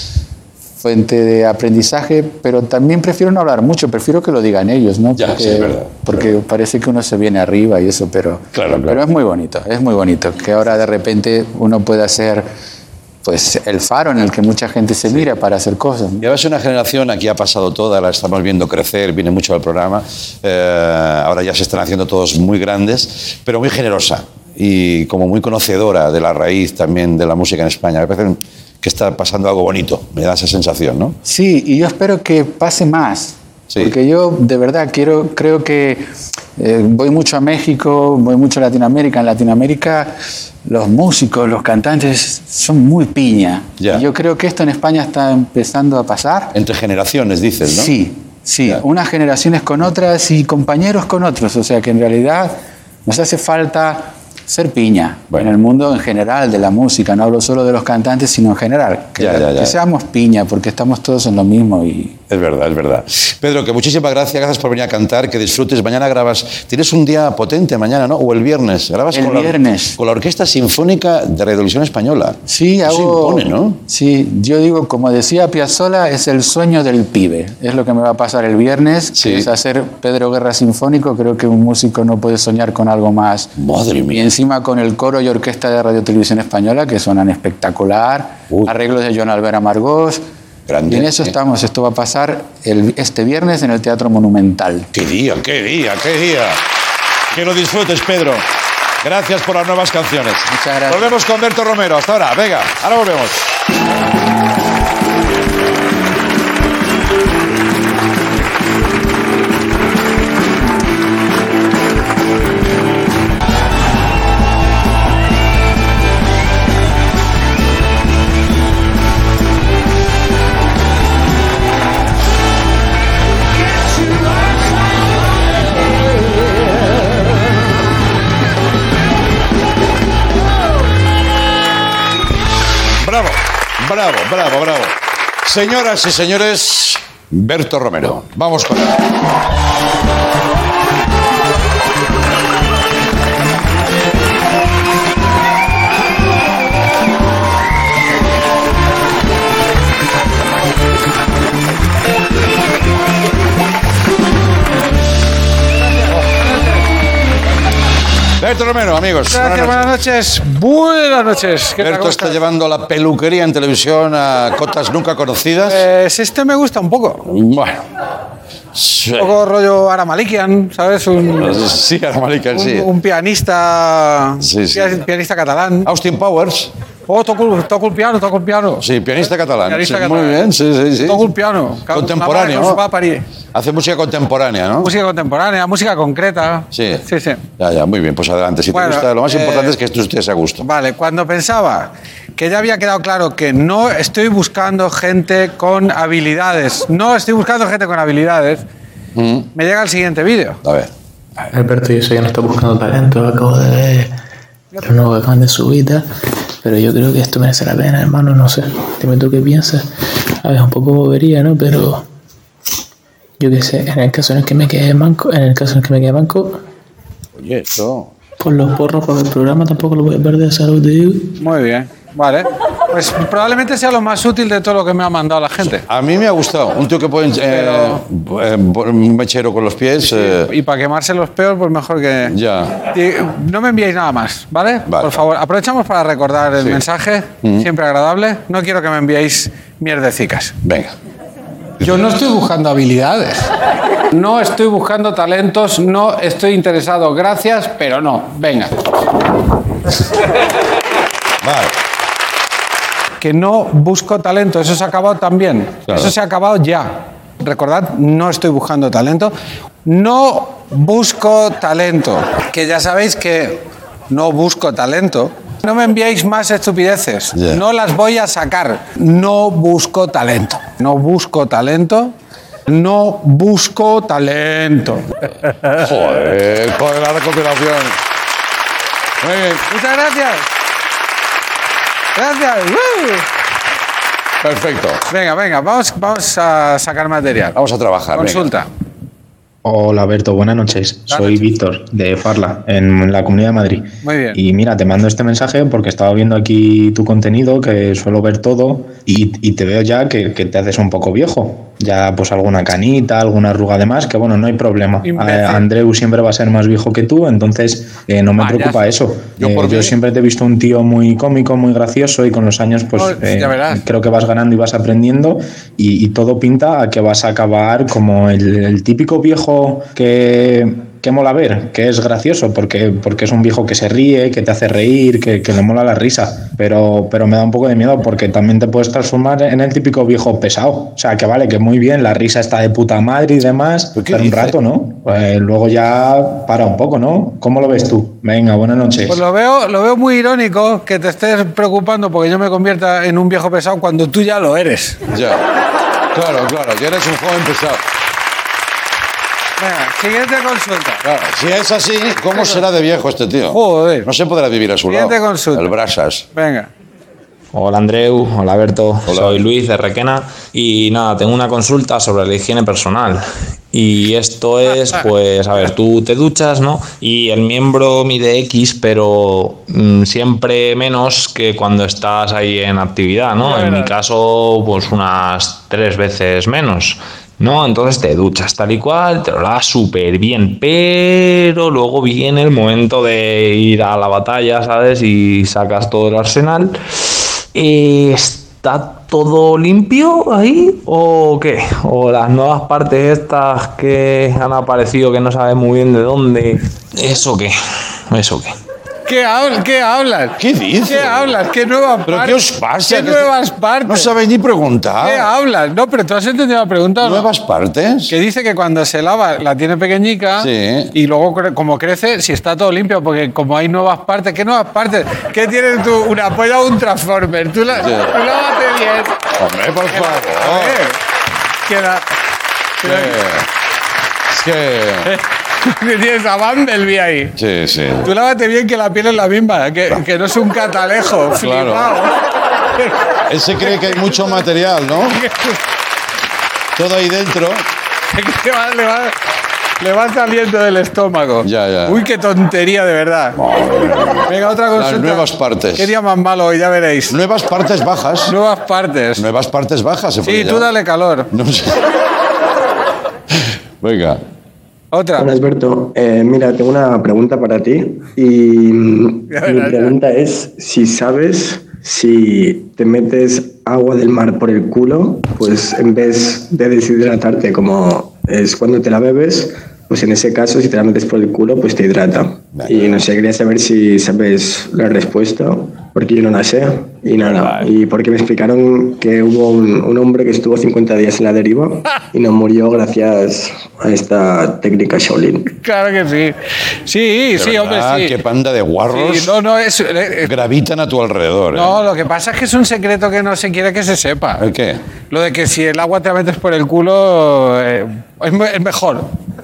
fuente de aprendizaje, pero también prefiero no hablar mucho, prefiero que lo digan ellos, ¿no? Ya, porque, sí, es verdad. Porque verdad. Parece que uno se viene arriba y eso, pero, claro, claro. pero es muy bonito, es muy bonito, que ahora de repente uno pueda ser pues el faro en el que mucha gente se mira para hacer cosas, ¿no? Ya ves, una generación, aquí ha pasado toda, la estamos viendo crecer, viene mucho al programa, eh, ahora ya se están haciendo todos muy grandes, pero muy generosa y como muy conocedora de la raíz también de la música en España. Me parece que está pasando algo bonito, me da esa sensación, ¿no? Sí, y yo espero que pase más, sí. Porque yo de verdad quiero, creo que eh, voy mucho a México, voy mucho a Latinoamérica. En Latinoamérica los músicos, los cantantes son muy piña. Ya. Y yo creo que esto en España está empezando a pasar. Entre generaciones, dices, ¿no? Sí, sí, ya. Unas generaciones con otras y compañeros con otros, o sea que en realidad nos hace falta ser piña. En el mundo en general de la música, no hablo solo de los cantantes, sino en general. Que, Ya, ya, ya. que seamos piña, porque estamos todos en lo mismo y... Es verdad, es verdad. Pedro, que muchísimas gracias, gracias por venir a cantar, que disfrutes. Mañana grabas, tienes un día potente mañana, ¿no? O el viernes. Grabas El con viernes. La, con la Orquesta Sinfónica de Radio Televisión Española. Sí, Eso hago... impone, ¿no? Sí, yo digo, como decía Piazzolla, es el sueño del pibe. Es lo que me va a pasar el viernes, Sí. que es hacer Pedro Guerra Sinfónico. Creo que un músico no puede soñar con algo más. Madre mía. Y encima con el coro y orquesta de Radio Televisión Española, que suenan espectacular. Uy. Arreglos de Joan Albert Amargós. Grande. Y en eso estamos. Esto va a pasar el, este viernes en el Teatro Monumental. ¡Qué día, qué día, qué día! Que lo disfrutes, Pedro. Gracias por las nuevas canciones. Muchas gracias. Volvemos con Berto Romero. Hasta ahora. Venga, ahora volvemos. Bravo, bravo, bravo, bravo. Señoras y señores, Berto Romero. Vamos con él. Berto Romero, amigos. Gracias, buenas noches. Buenas noches. ¿Qué tal, Berto cómo está estás? llevando la peluquería en televisión a cotas nunca conocidas. Pues este me gusta un poco. Bueno. Sí, Un poco rollo Aramalikian, ¿sabes? Un, sí Aramalikian, sí. un, un pianista, Sí, sí. pianista catalán. Austin Powers. Oh, toco, toco el piano, toco el piano. Sí, pianista catalán. Pianista Sí, catalán. Muy bien, sí, sí, sí. Toco el piano. Contemporáneo, Una ¿no? va a París. Hace música contemporánea, ¿no? Música contemporánea, música concreta. Sí. Sí, sí. Ya, ya, muy bien, pues adelante. Si Bueno, te gusta, lo más eh, importante es que tú estés a gusto. Vale, cuando pensaba que ya había quedado claro que no estoy buscando gente con habilidades, no estoy buscando gente con habilidades, Mm. me llega el siguiente vídeo. A ver. Alberto, yo sé que no está buscando talento, acabo de ver lo nuevo que acaban de subir, tal, pero yo creo que esto merece la pena, hermano, no sé. Dime tú qué piensas. A ver, es un poco bobería, ¿no? Pero yo qué sé, en el caso en el que me quede manco, en el caso en el que me quede manco, Oye, esto. por los porros para el programa tampoco lo voy a perder, salud te digo. Muy bien, vale. Pues probablemente sea lo más útil de todo lo que me ha mandado la gente. A mí me ha gustado. Un tío que puede. Eh, eh, un mechero con los pies. eh, Y para quemarse los peos, pues mejor que... ya. Y no me enviéis nada más, ¿vale? Vale. Por favor, aprovechamos para recordar el Sí. mensaje, Mm. siempre agradable. No quiero que me enviéis mierdecicas. Venga. Yo no estoy buscando habilidades. No estoy buscando talentos, no estoy interesado. Gracias, pero no. Venga. Vale. Que no busco talento, eso se ha acabado también. Claro. Eso se ha acabado ya. Recordad, no estoy buscando talento. No busco talento. Que ya sabéis que no busco talento. No me enviéis más estupideces. Ya. No las voy a sacar. No busco talento. No busco talento. No busco talento. Joder, joder, la recopilación. Muy bien. Muchas gracias. Gracias. ¡Uh! Perfecto. Venga, venga, vamos, vamos a sacar material. Vamos a trabajar. Consulta. Hola Berto, buenas noches. Soy Víctor de Farla, en la Comunidad de Madrid. Muy bien. Y mira, te mando este mensaje porque estaba viendo aquí tu contenido, que suelo ver todo, y, y te veo ya que, que te haces un poco viejo. Ya pues alguna canita, alguna arruga de más, que bueno, no hay problema. Imbécil. Eh, Andreu siempre va a ser más viejo que tú, entonces eh, no me Vaya. preocupa eso. Yo Eh, por yo mí- siempre te he visto un tío muy cómico, muy gracioso, y con los años pues No, eh, ya verás. creo que vas ganando y vas aprendiendo, y, y todo pinta a que vas a acabar como el, el típico viejo que, que mola ver, que es gracioso, porque, porque es un viejo que se ríe, que te hace reír, que, que le mola la risa, pero, pero me da un poco de miedo porque también te puedes transformar en el típico viejo pesado. O sea, que vale, que muy bien, la risa está de puta madre y demás, pero un rato, ¿no? Pues luego ya para un poco, ¿no? ¿Cómo lo ves tú? Venga, buenas noches. Pues lo veo, lo veo muy irónico que te estés preocupando porque yo me convierta en un viejo pesado cuando tú ya lo eres. Ya. Claro, claro, que eres un joven pesado. Venga, siguiente consulta. Claro, si es así, ¿cómo será de viejo este tío? Joder. No se podrá vivir a su lado. Siguiente consulta. El Brasas. Venga. Hola Andreu, hola Berto, soy Luis de Requena y nada, tengo una consulta sobre la higiene personal. Y esto es, pues, a ver, tú te duchas, ¿no? Y el miembro mide X, pero mmm, siempre menos que cuando estás ahí en actividad, ¿no? En mi caso, pues unas tres veces menos, ¿no? Entonces te duchas tal y cual, te lo lavas súper bien, pero luego viene el momento de ir a la batalla, ¿sabes? Y sacas todo el arsenal. Eh, ¿Está todo limpio ahí o qué? ¿O las nuevas partes estas que han aparecido que no sabes muy bien de dónde? ¿Eso qué? ¿Eso qué? ¿Qué, habl ¿Qué hablas? ¿Qué dices? ¿Qué hablas? ¿Qué nuevas ¿Pero partes? qué os pasa? ¿Qué Que nuevas partes? No sabéis ni preguntar. ¿Qué hablas? No, pero tú has entendido la pregunta, ¿no? ¿Nuevas partes? Que dice que cuando se lava la tiene pequeñica sí. Y luego cre como crece, si está todo limpio, porque como hay nuevas partes, ¿qué nuevas partes? ¿Qué tienes tú? ¿Una polla o un transformer? Tú, la, Sí. tú lávate bien. Hombre, por Que favor. la- a ver, que la- que la- Es que... que tienes a Bumblebee ahí. Sí, sí. Tú lávate bien que la piel es la misma, que, que no es un catalejo. Claro. Flipao. Él se cree que hay mucho material, ¿no? Todo ahí dentro. le, va, le, va, le va saliendo del estómago. Ya, ya. Uy, qué tontería, de verdad. Venga, otra consulta. Las nuevas partes. Qué día más malo hoy, ya veréis. Nuevas partes bajas. Nuevas partes. Nuevas partes bajas. Se puede Sí, tú llamar. dale calor. No sé. Venga. Otra. Hola, Alberto. Eh, mira, tengo una pregunta para ti. Y mi pregunta es si sabes si te metes agua del mar por el culo, pues en vez de deshidratarte como es cuando te la bebes, pues en ese caso si te la metes por el culo, pues te hidrata. Y no sé, quería saber si sabes la respuesta, porque yo no la sé. Y nada, y porque me explicaron que hubo un, un hombre que estuvo cincuenta días en la deriva y no murió gracias a esta técnica Shaolin. Claro que sí. Sí, De sí, verdad, hombre, sí. qué panda de guarros Sí, no, no, es, eh, gravitan a tu alrededor. ¿eh? no, lo que pasa es que es un secreto que no se quiere que se sepa. ¿El qué? Lo de que si el agua te la metes por el culo eh, es, me- es mejor.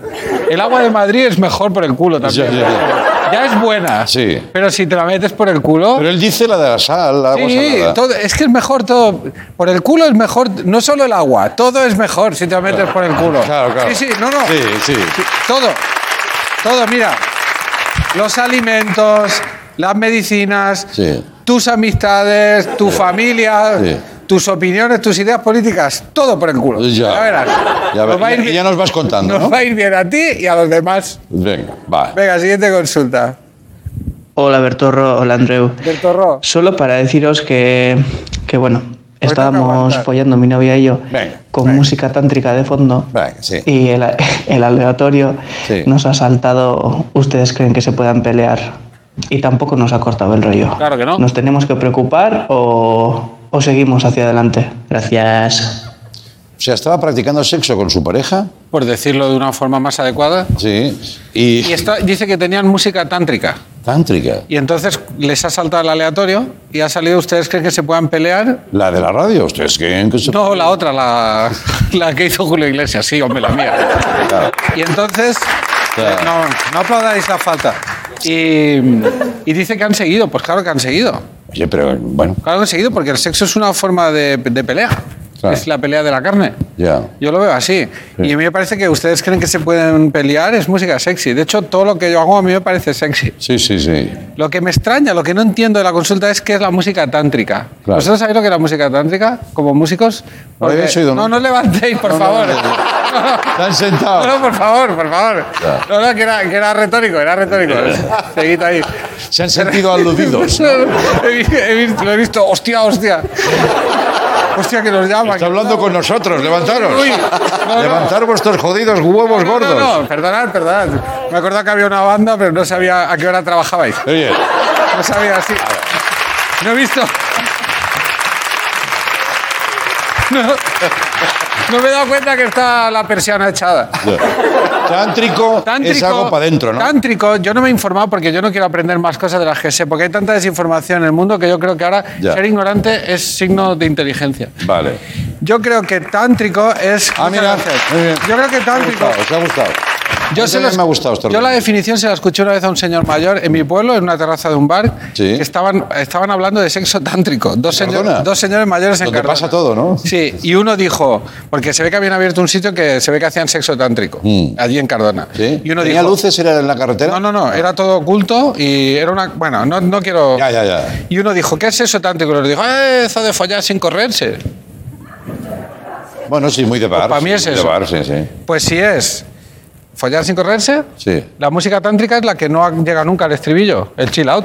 El agua de Madrid es mejor por el culo también. Ya, ya, ya. Ya es buena. Sí. Pero si te la metes por el culo. Pero él dice la de la sal, la agua Sí, salada. todo, es que es mejor todo. Por el culo es mejor, no solo el agua, todo es mejor si te la metes por el culo. Claro, claro. Sí, sí, no, no. Sí, sí. Todo. Todo, mira. Los alimentos, las medicinas, Sí. tus amistades, tu familia, Sí. tus opiniones, tus ideas políticas, todo por el culo. Ya. Ya verás. Ya, Nos va a ir ya- bien- ya nos vas contando, Nos ¿no? va a ir bien a ti y a los demás. Venga, va. Venga, siguiente consulta. Hola Bertorro, hola Andreu. Bertorro. Solo para deciros que, que bueno, estábamos aguantar. follando mi novia y yo Venga, con música tántrica de fondo venga, sí. y el, el aleatorio Sí. nos ha saltado, ustedes creen que se puedan pelear y tampoco nos ha cortado el rollo. Claro que no. ¿Nos tenemos que preocupar o, o seguimos hacia adelante? Gracias. O sea, estaba practicando sexo con su pareja. Por decirlo de una forma más adecuada. Sí. Y, Y esto, dice que tenían música tántrica. tántrica. Y entonces les ha saltado el aleatorio y ha salido. ¿Ustedes creen que se puedan pelear? La de la radio, ¿ustedes creen que se... No, la otra, la, la que hizo Julio Iglesias, sí, hombre, la mía. Claro. Y entonces, Claro. no, no aplaudáis la falta. Y, y dice que han seguido, pues claro que han seguido. Oye, pero bueno, Claro que han seguido porque el sexo es una forma de, de pelea. Claro. Es la pelea de la carne. ya. Yo lo veo así. Y a mí me parece que ustedes creen que se pueden pelear es música sexy. De hecho, todo lo que yo hago a mí me parece sexy. Sí, sí, sí. Lo que me extraña, lo que no entiendo de la consulta es qué es la música tántrica. Claro. ¿Vosotros sabéis lo que es la música tántrica como músicos? No lo habéis oído, no, ¿no? no levantéis, por No, no, favor. no, no. Están sentados. No, no, por favor, por favor. Ya. No, no, que era, que era retórico, era retórico. Seguid ahí. Se han sentido aludidos. he, vi- he visto, lo he visto. Hostia, hostia. Hostia, que nos llama. Está hablando con nosotros, levantaros. Uy, no, no. Levantar vuestros jodidos huevos No, gordos. no, no, perdonad, perdonad. Me acordaba que había una banda, pero no sabía a qué hora trabajabais. Oye, No sabía así. No he visto. No, no me he dado cuenta que está la persiana echada. tántrico, es algo para adentro, ¿no? Tántrico, yo no me he informado porque yo no quiero aprender más cosas de las que sé, porque hay tanta desinformación en el mundo que yo creo que ahora Ya. ser ignorante es signo de inteligencia. Vale. Yo creo que tántrico es... Ah, Muchas mira, gracias. muy bien. Yo creo que ¿Os ha tántrico... gustado? ¿Os ha gustado? Yo, se los, me ha gustado esto. yo la definición se la escuché una vez a un señor mayor en mi pueblo, en una terraza de un bar, ¿Sí? que estaban, estaban hablando de sexo tántrico. Dos, señor, dos señores mayores en Donde Cardona. pasa todo, ¿no? Sí, y uno dijo, porque se ve que habían abierto un sitio que se ve que hacían sexo tántrico, mm. allí en Cardona. ¿Sí? Y uno ¿Tenía dijo, luces? ¿Era en la carretera? No, no, no, era todo oculto y era una... Bueno, no, no quiero... Ya, ya, ya. Y uno dijo, ¿qué es sexo tántrico? Y le dijo, eh, eso de follar sin correrse. Bueno, sí, muy de bar. Pues para mí es sí, eso. De bar, sí, sí. Pues si es follar sin correrse, sí. La música tántrica es la que no llega nunca al estribillo, el chill out.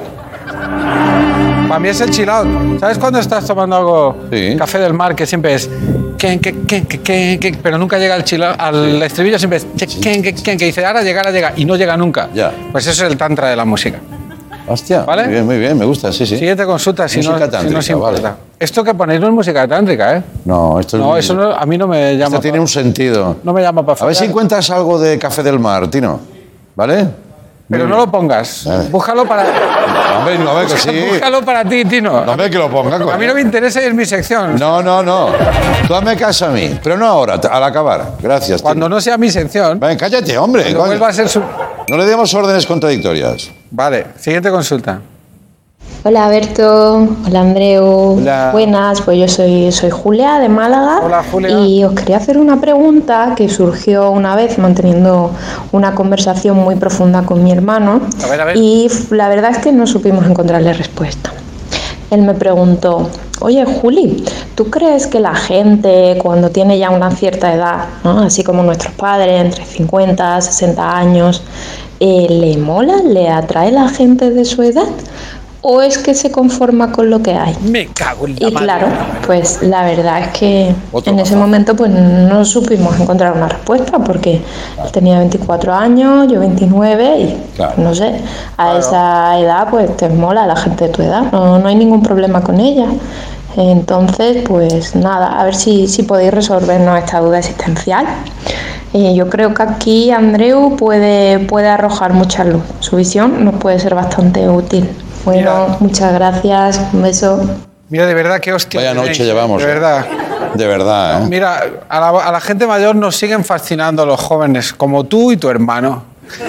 Para mí es el chill out. ¿Sabes cuando estás tomando algo, sí. Café del mar, que siempre es... Que, que, que, que, que, que, pero nunca llega al, chill out, al sí. estribillo, siempre es... Que, que, que, que, que dice, ahora llega, ahora llega, y no llega nunca. Ya. Pues eso es el tantra de la música. Hostia, ¿vale? Muy bien, muy bien, me gusta, sí, sí. Siguiente consulta, si, música no, tántrica, si no os importa. Vale. Esto que ponéis no es música tántrica, ¿eh? No, esto no, es... eso no, a mí no me llama... Esto tiene un sentido. No me llama para A ver si encuentras algo de Café del Mar, Tino. ¿Vale? Pero muy no bien. lo pongas. Vale. Búscalo para... Hombre, no, que sí. Búscalo para ti, Tino. No, hombre, que lo ponga. A mí no me interesa y es mi sección. No, no, no. Tú hazme caso a mí. Pero no ahora, al acabar. Gracias, Cuando Tino. no sea mi sección... Ven, cállate, hombre. Cuando vuelva a ser su... No le demos órdenes contradictorias. Vale, siguiente consulta. Hola Berto, hola Andreu, hola. Buenas, pues yo soy, soy Julia de Málaga. Hola Julia. Y os quería hacer una pregunta que surgió una vez manteniendo una conversación muy profunda con mi hermano. A ver, a ver. Y la verdad es que no supimos encontrarle respuesta. Él me preguntó, oye Juli, ¿tú crees que la gente cuando tiene ya una cierta edad, ¿no? Así como nuestros padres, entre cincuenta, sesenta años, eh, le mola, le atrae la gente de su edad? ¿O es que se conforma con lo que hay? Me cago en la Y madre. claro, pues la verdad es que Otro en ese pasado. momento pues no supimos encontrar una respuesta porque él tenía veinticuatro años, yo veintinueve y Claro. no sé, a Claro. esa edad pues te mola la gente de tu edad, no, no hay ningún problema con ella. Entonces, pues nada, a ver si, si podéis resolvernos esta duda existencial. Eh, yo creo que aquí Andreu puede, puede arrojar mucha luz. Su visión nos puede ser bastante útil. Bueno, Mira. muchas gracias. Un beso. Mira, de verdad, qué hostia. Vaya tenéis, noche llevamos. De eh. verdad. De verdad, ¿eh? Mira, a la, a la gente mayor nos siguen fascinando los jóvenes, como tú y tu hermano.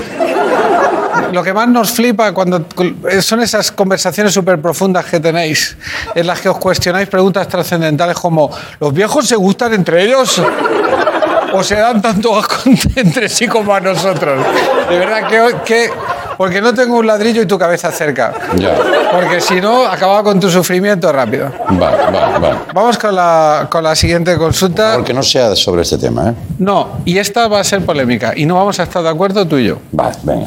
Lo que más nos flipa cuando son esas conversaciones súper profundas que tenéis, en las que os cuestionáis preguntas trascendentales como ¿los viejos se gustan entre ellos? ¿O se dan tanto asco entre sí como a nosotros? De verdad que... que porque no tengo un ladrillo y tu cabeza cerca. Ya. Porque si no, acababa con tu sufrimiento rápido. Vale, vale, vale. Vamos con la, con la siguiente consulta. Porque no sea sobre este tema, ¿eh? No, y esta va a ser polémica. Y no vamos a estar de acuerdo tú y yo. Vale, venga.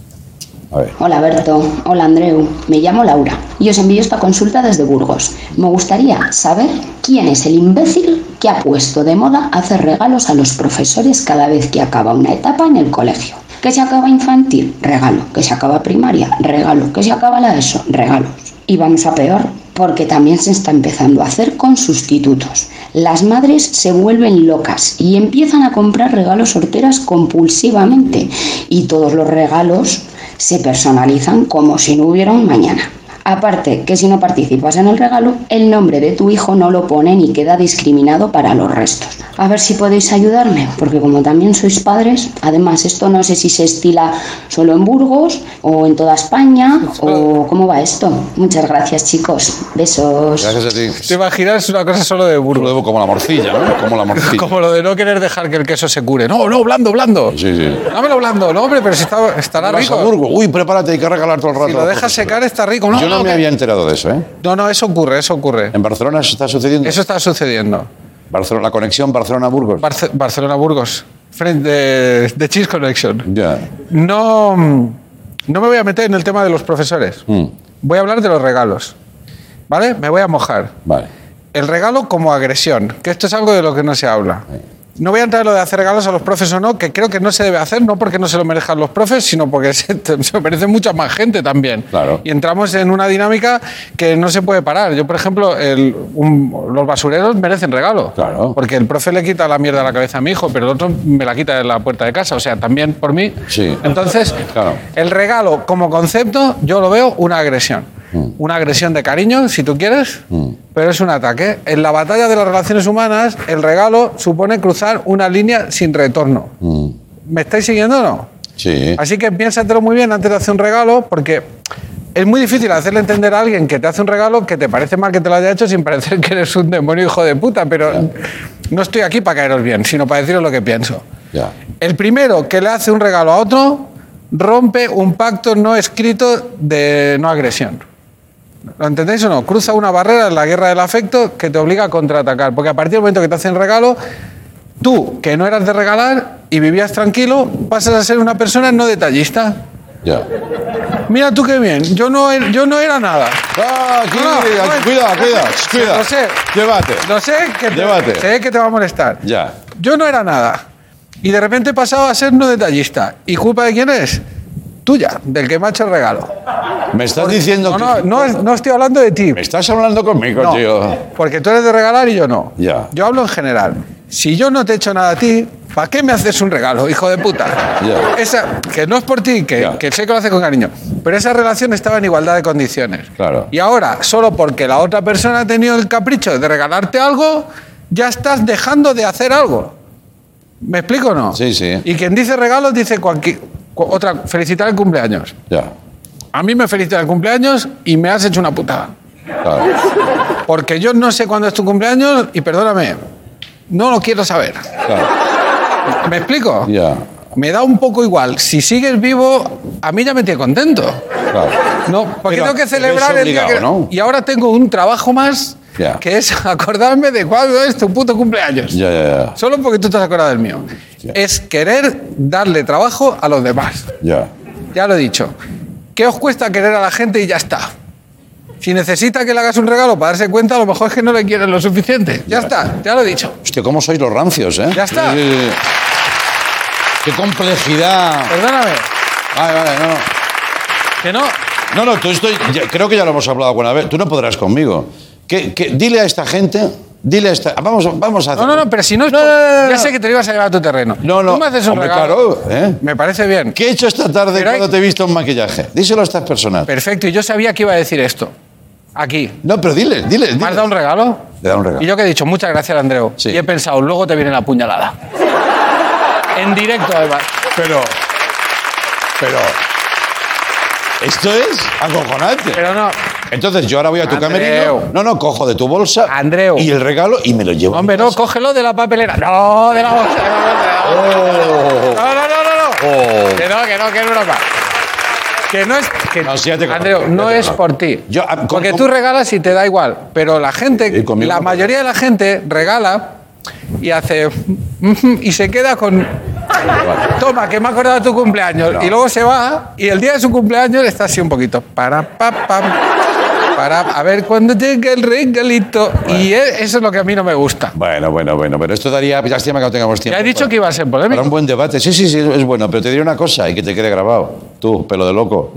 A ver. Hola Berto, hola Andreu, me llamo Laura y os envío esta consulta desde Burgos. Me gustaría saber quién es el imbécil que ha puesto de moda hacer regalos a los profesores cada vez que acaba una etapa en el colegio. Que se acaba infantil, regalo. Que se acaba primaria, regalo. Que se acaba la ESO, regalos. Y vamos a peor, porque también se está empezando a hacer con sustitutos. Las madres se vuelven locas y empiezan a comprar regalos horteras compulsivamente y todos los regalos se personalizan como si no hubiera un mañana. Aparte, que si no participas en el regalo, el nombre de tu hijo no lo ponen y queda discriminado para los restos. A ver si podéis ayudarme, porque como también sois padres, además esto no sé si se estila solo en Burgos o en toda España o cómo va esto. Muchas gracias, chicos. Besos. Gracias a ti. ¿Te imaginas una cosa solo de Burgos? Como la morcilla, ¿no? Como la morcilla. Como lo de no querer dejar que el queso se cure. No, no, blando, blando. Sí, sí. Dámelo blando. No, hombre, pero si está, estará Vas rico. a Burgos. Uy, prepárate, hay que regalar todo el rato. Si lo dejas secar está rico. No, Yo no, no me que- había enterado de eso, ¿eh? No, no, eso ocurre, eso ocurre. ¿En Barcelona está sucediendo? Eso está sucediendo. Barcelona, la conexión Barcelona-Burgos. Barce- Barcelona-Burgos. Frente de, de Cheese Connection. Ya. No, no me voy a meter en el tema de los profesores. Mm, Voy a hablar de los regalos. ¿Vale? Me voy a mojar. vale. El regalo como agresión, que esto es algo de lo que no se habla. No voy a entrar en lo de hacer regalos a los profes o no, que creo que no se debe hacer, no porque no se lo merezcan los profes, sino porque se, se lo merece mucha más gente también. Claro. Y entramos en una dinámica que no se puede parar. Yo, por ejemplo, el- un- los basureros merecen regalo. Claro. Porque el profe le quita la mierda a la cabeza a mi hijo, pero el otro me la quita de la puerta de casa. O sea, también por mí. Sí. Entonces, Claro. el regalo como concepto, yo lo veo una agresión. Una agresión de cariño, si tú quieres, pero es un ataque. En la batalla de las relaciones humanas, el regalo supone cruzar una línea sin retorno. ¿Me estáis siguiendo o no? Sí. Así que piénsatelo muy bien antes de hacer un regalo, porque es muy difícil hacerle entender a alguien que te hace un regalo que te parece mal que te lo haya hecho sin parecer que eres un demonio hijo de puta, pero yeah. no estoy aquí para caeros bien, sino para deciros lo que pienso. Yeah. El primero que le hace un regalo a otro rompe un pacto no escrito de no agresión. ¿Lo entendéis o no? Cruza una barrera en la guerra del afecto que te obliga a contraatacar, porque a partir del momento que te hacen regalo, tú, que no eras de regalar y vivías tranquilo, pasas a ser una persona no detallista. Ya. Mira tú qué bien, yo no, yo no era nada. Ah, aquí, no, no, aquí, no, cuidado, cuidado, cuidado. Lo sé. Llévate. Lo sé que te, Llévate. sé que te va a molestar. Ya. Yo no era nada. Y de repente he pasado a ser no detallista. ¿Y culpa de quién es? Tuya, del que me ha hecho el regalo. Me estás porque, diciendo no, que... No, no, no, no estoy hablando de ti. Me estás hablando conmigo, no, tío. Porque tú eres de regalar y yo no. Ya. Yo hablo en general. Si yo no te he hecho nada a ti, ¿para qué me haces un regalo, hijo de puta? Ya. Esa, que no es por ti, que, que sé que lo haces con cariño. Pero esa relación estaba en igualdad de condiciones. Claro. Y ahora, solo porque la otra persona ha tenido el capricho de regalarte algo, ya estás dejando de hacer algo. ¿Me explico o no? Sí, sí. Y quien dice regalos dice cualquier, otra, felicitar el cumpleaños. Ya. A mí me felicitas el cumpleaños y me has hecho una putada. Claro. Porque yo no sé cuándo es tu cumpleaños y perdóname, no lo quiero saber. Claro. ¿Me explico? Ya. Me da un poco igual. Si sigues vivo, a mí ya me tiene contento. Claro. No, porque Pero tengo que celebrar obligado, el día que... ¿no? Y ahora tengo un trabajo más, ya. que es acordarme de cuándo es tu puto cumpleaños. Ya, ya, ya. Solo porque tú te has acordado del mío. Ya. Es querer darle trabajo a los demás. Ya. Ya lo he dicho. ¿Qué os cuesta querer a la gente y ya está? Si necesita que le hagas un regalo para darse cuenta, a lo mejor es que no le quieren lo suficiente. Ya, ya está, ya lo he dicho. Hostia, ¿cómo sois los rancios, eh? Ya está. Eh, ¡Qué complejidad! Perdóname. Vale, vale, no. Que no. No, no, tú estoy... ya, creo que ya lo hemos hablado alguna vez. Tú no podrás conmigo. ¿Qué, qué, dile a esta gente... Dile a esta... Vamos, vamos a hacer... No, no, no, pero si no... es no, por... no, no, no, ya no. sé que te lo ibas a llevar a tu terreno. No, no. Tú me haces un Hombre, regalo. claro, ¿eh? Me parece bien. ¿Qué he hecho esta tarde Pero cuando hay... te he visto en maquillaje? Díselo a estas personas. Perfecto, y yo sabía que iba a decir esto. Aquí. No, pero dile, dile. dile. ¿Me has dado un regalo? Le da un regalo. Y yo que he dicho, muchas gracias, Andreu. Sí. Y he pensado, luego te viene la puñalada. En directo, además. Pero... Pero... Esto es acojonante. Pero no... Entonces yo ahora voy a tu Andreu. camerino. No, no, cojo de tu bolsa. Andreu. Y el regalo y me lo llevo. Hombre, no, cógelo de la papelera. No, de la bolsa. De la bolsa. Oh. No, no, no, no, no. Oh. Que no, que no, que es broma. Que no es... Que, no, sí, ya te Andreu, conozco, no ya te es conozco. por ti. Yo, ah, ¿cómo, Porque cómo? tú regalas y te da igual. Pero la gente, Sí, conmigo la no. mayoría de la gente regala y hace... y se queda con... Toma, que me ha acordado de tu cumpleaños. No. Y luego se va y el día de su cumpleaños está así un poquito. Para, pa, pam, para, a ver cuándo llega el regalito. Bueno. Y eso es lo que a mí no me gusta. Bueno, bueno, bueno. Pero esto daría... Lástima que no tengamos tiempo. Ya he dicho para, que iba a ser polémico. Para un buen debate. Sí, sí, sí, es bueno. Pero te diré una cosa y que te quede grabado. Tú, pelo de loco.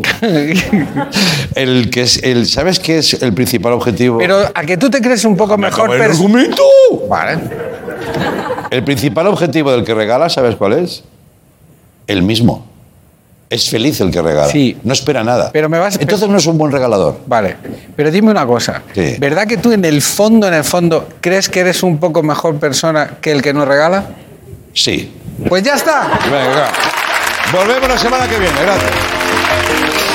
el que es, el, ¿Sabes qué es el principal objetivo? Pero a que tú te crees un poco ¿Me mejor... acaba el pers- argumento? Vale. El principal objetivo del que regala, ¿sabes cuál es? El mismo. Es feliz el que regala. Sí. No espera nada. Pero me vas... Entonces no es un buen regalador. Vale. Pero dime una cosa. Sí. ¿Verdad que tú en el fondo, en el fondo, crees que eres un poco mejor persona que el que no regala? Sí. Pues ya está. Venga. Volvemos la semana que viene. Gracias.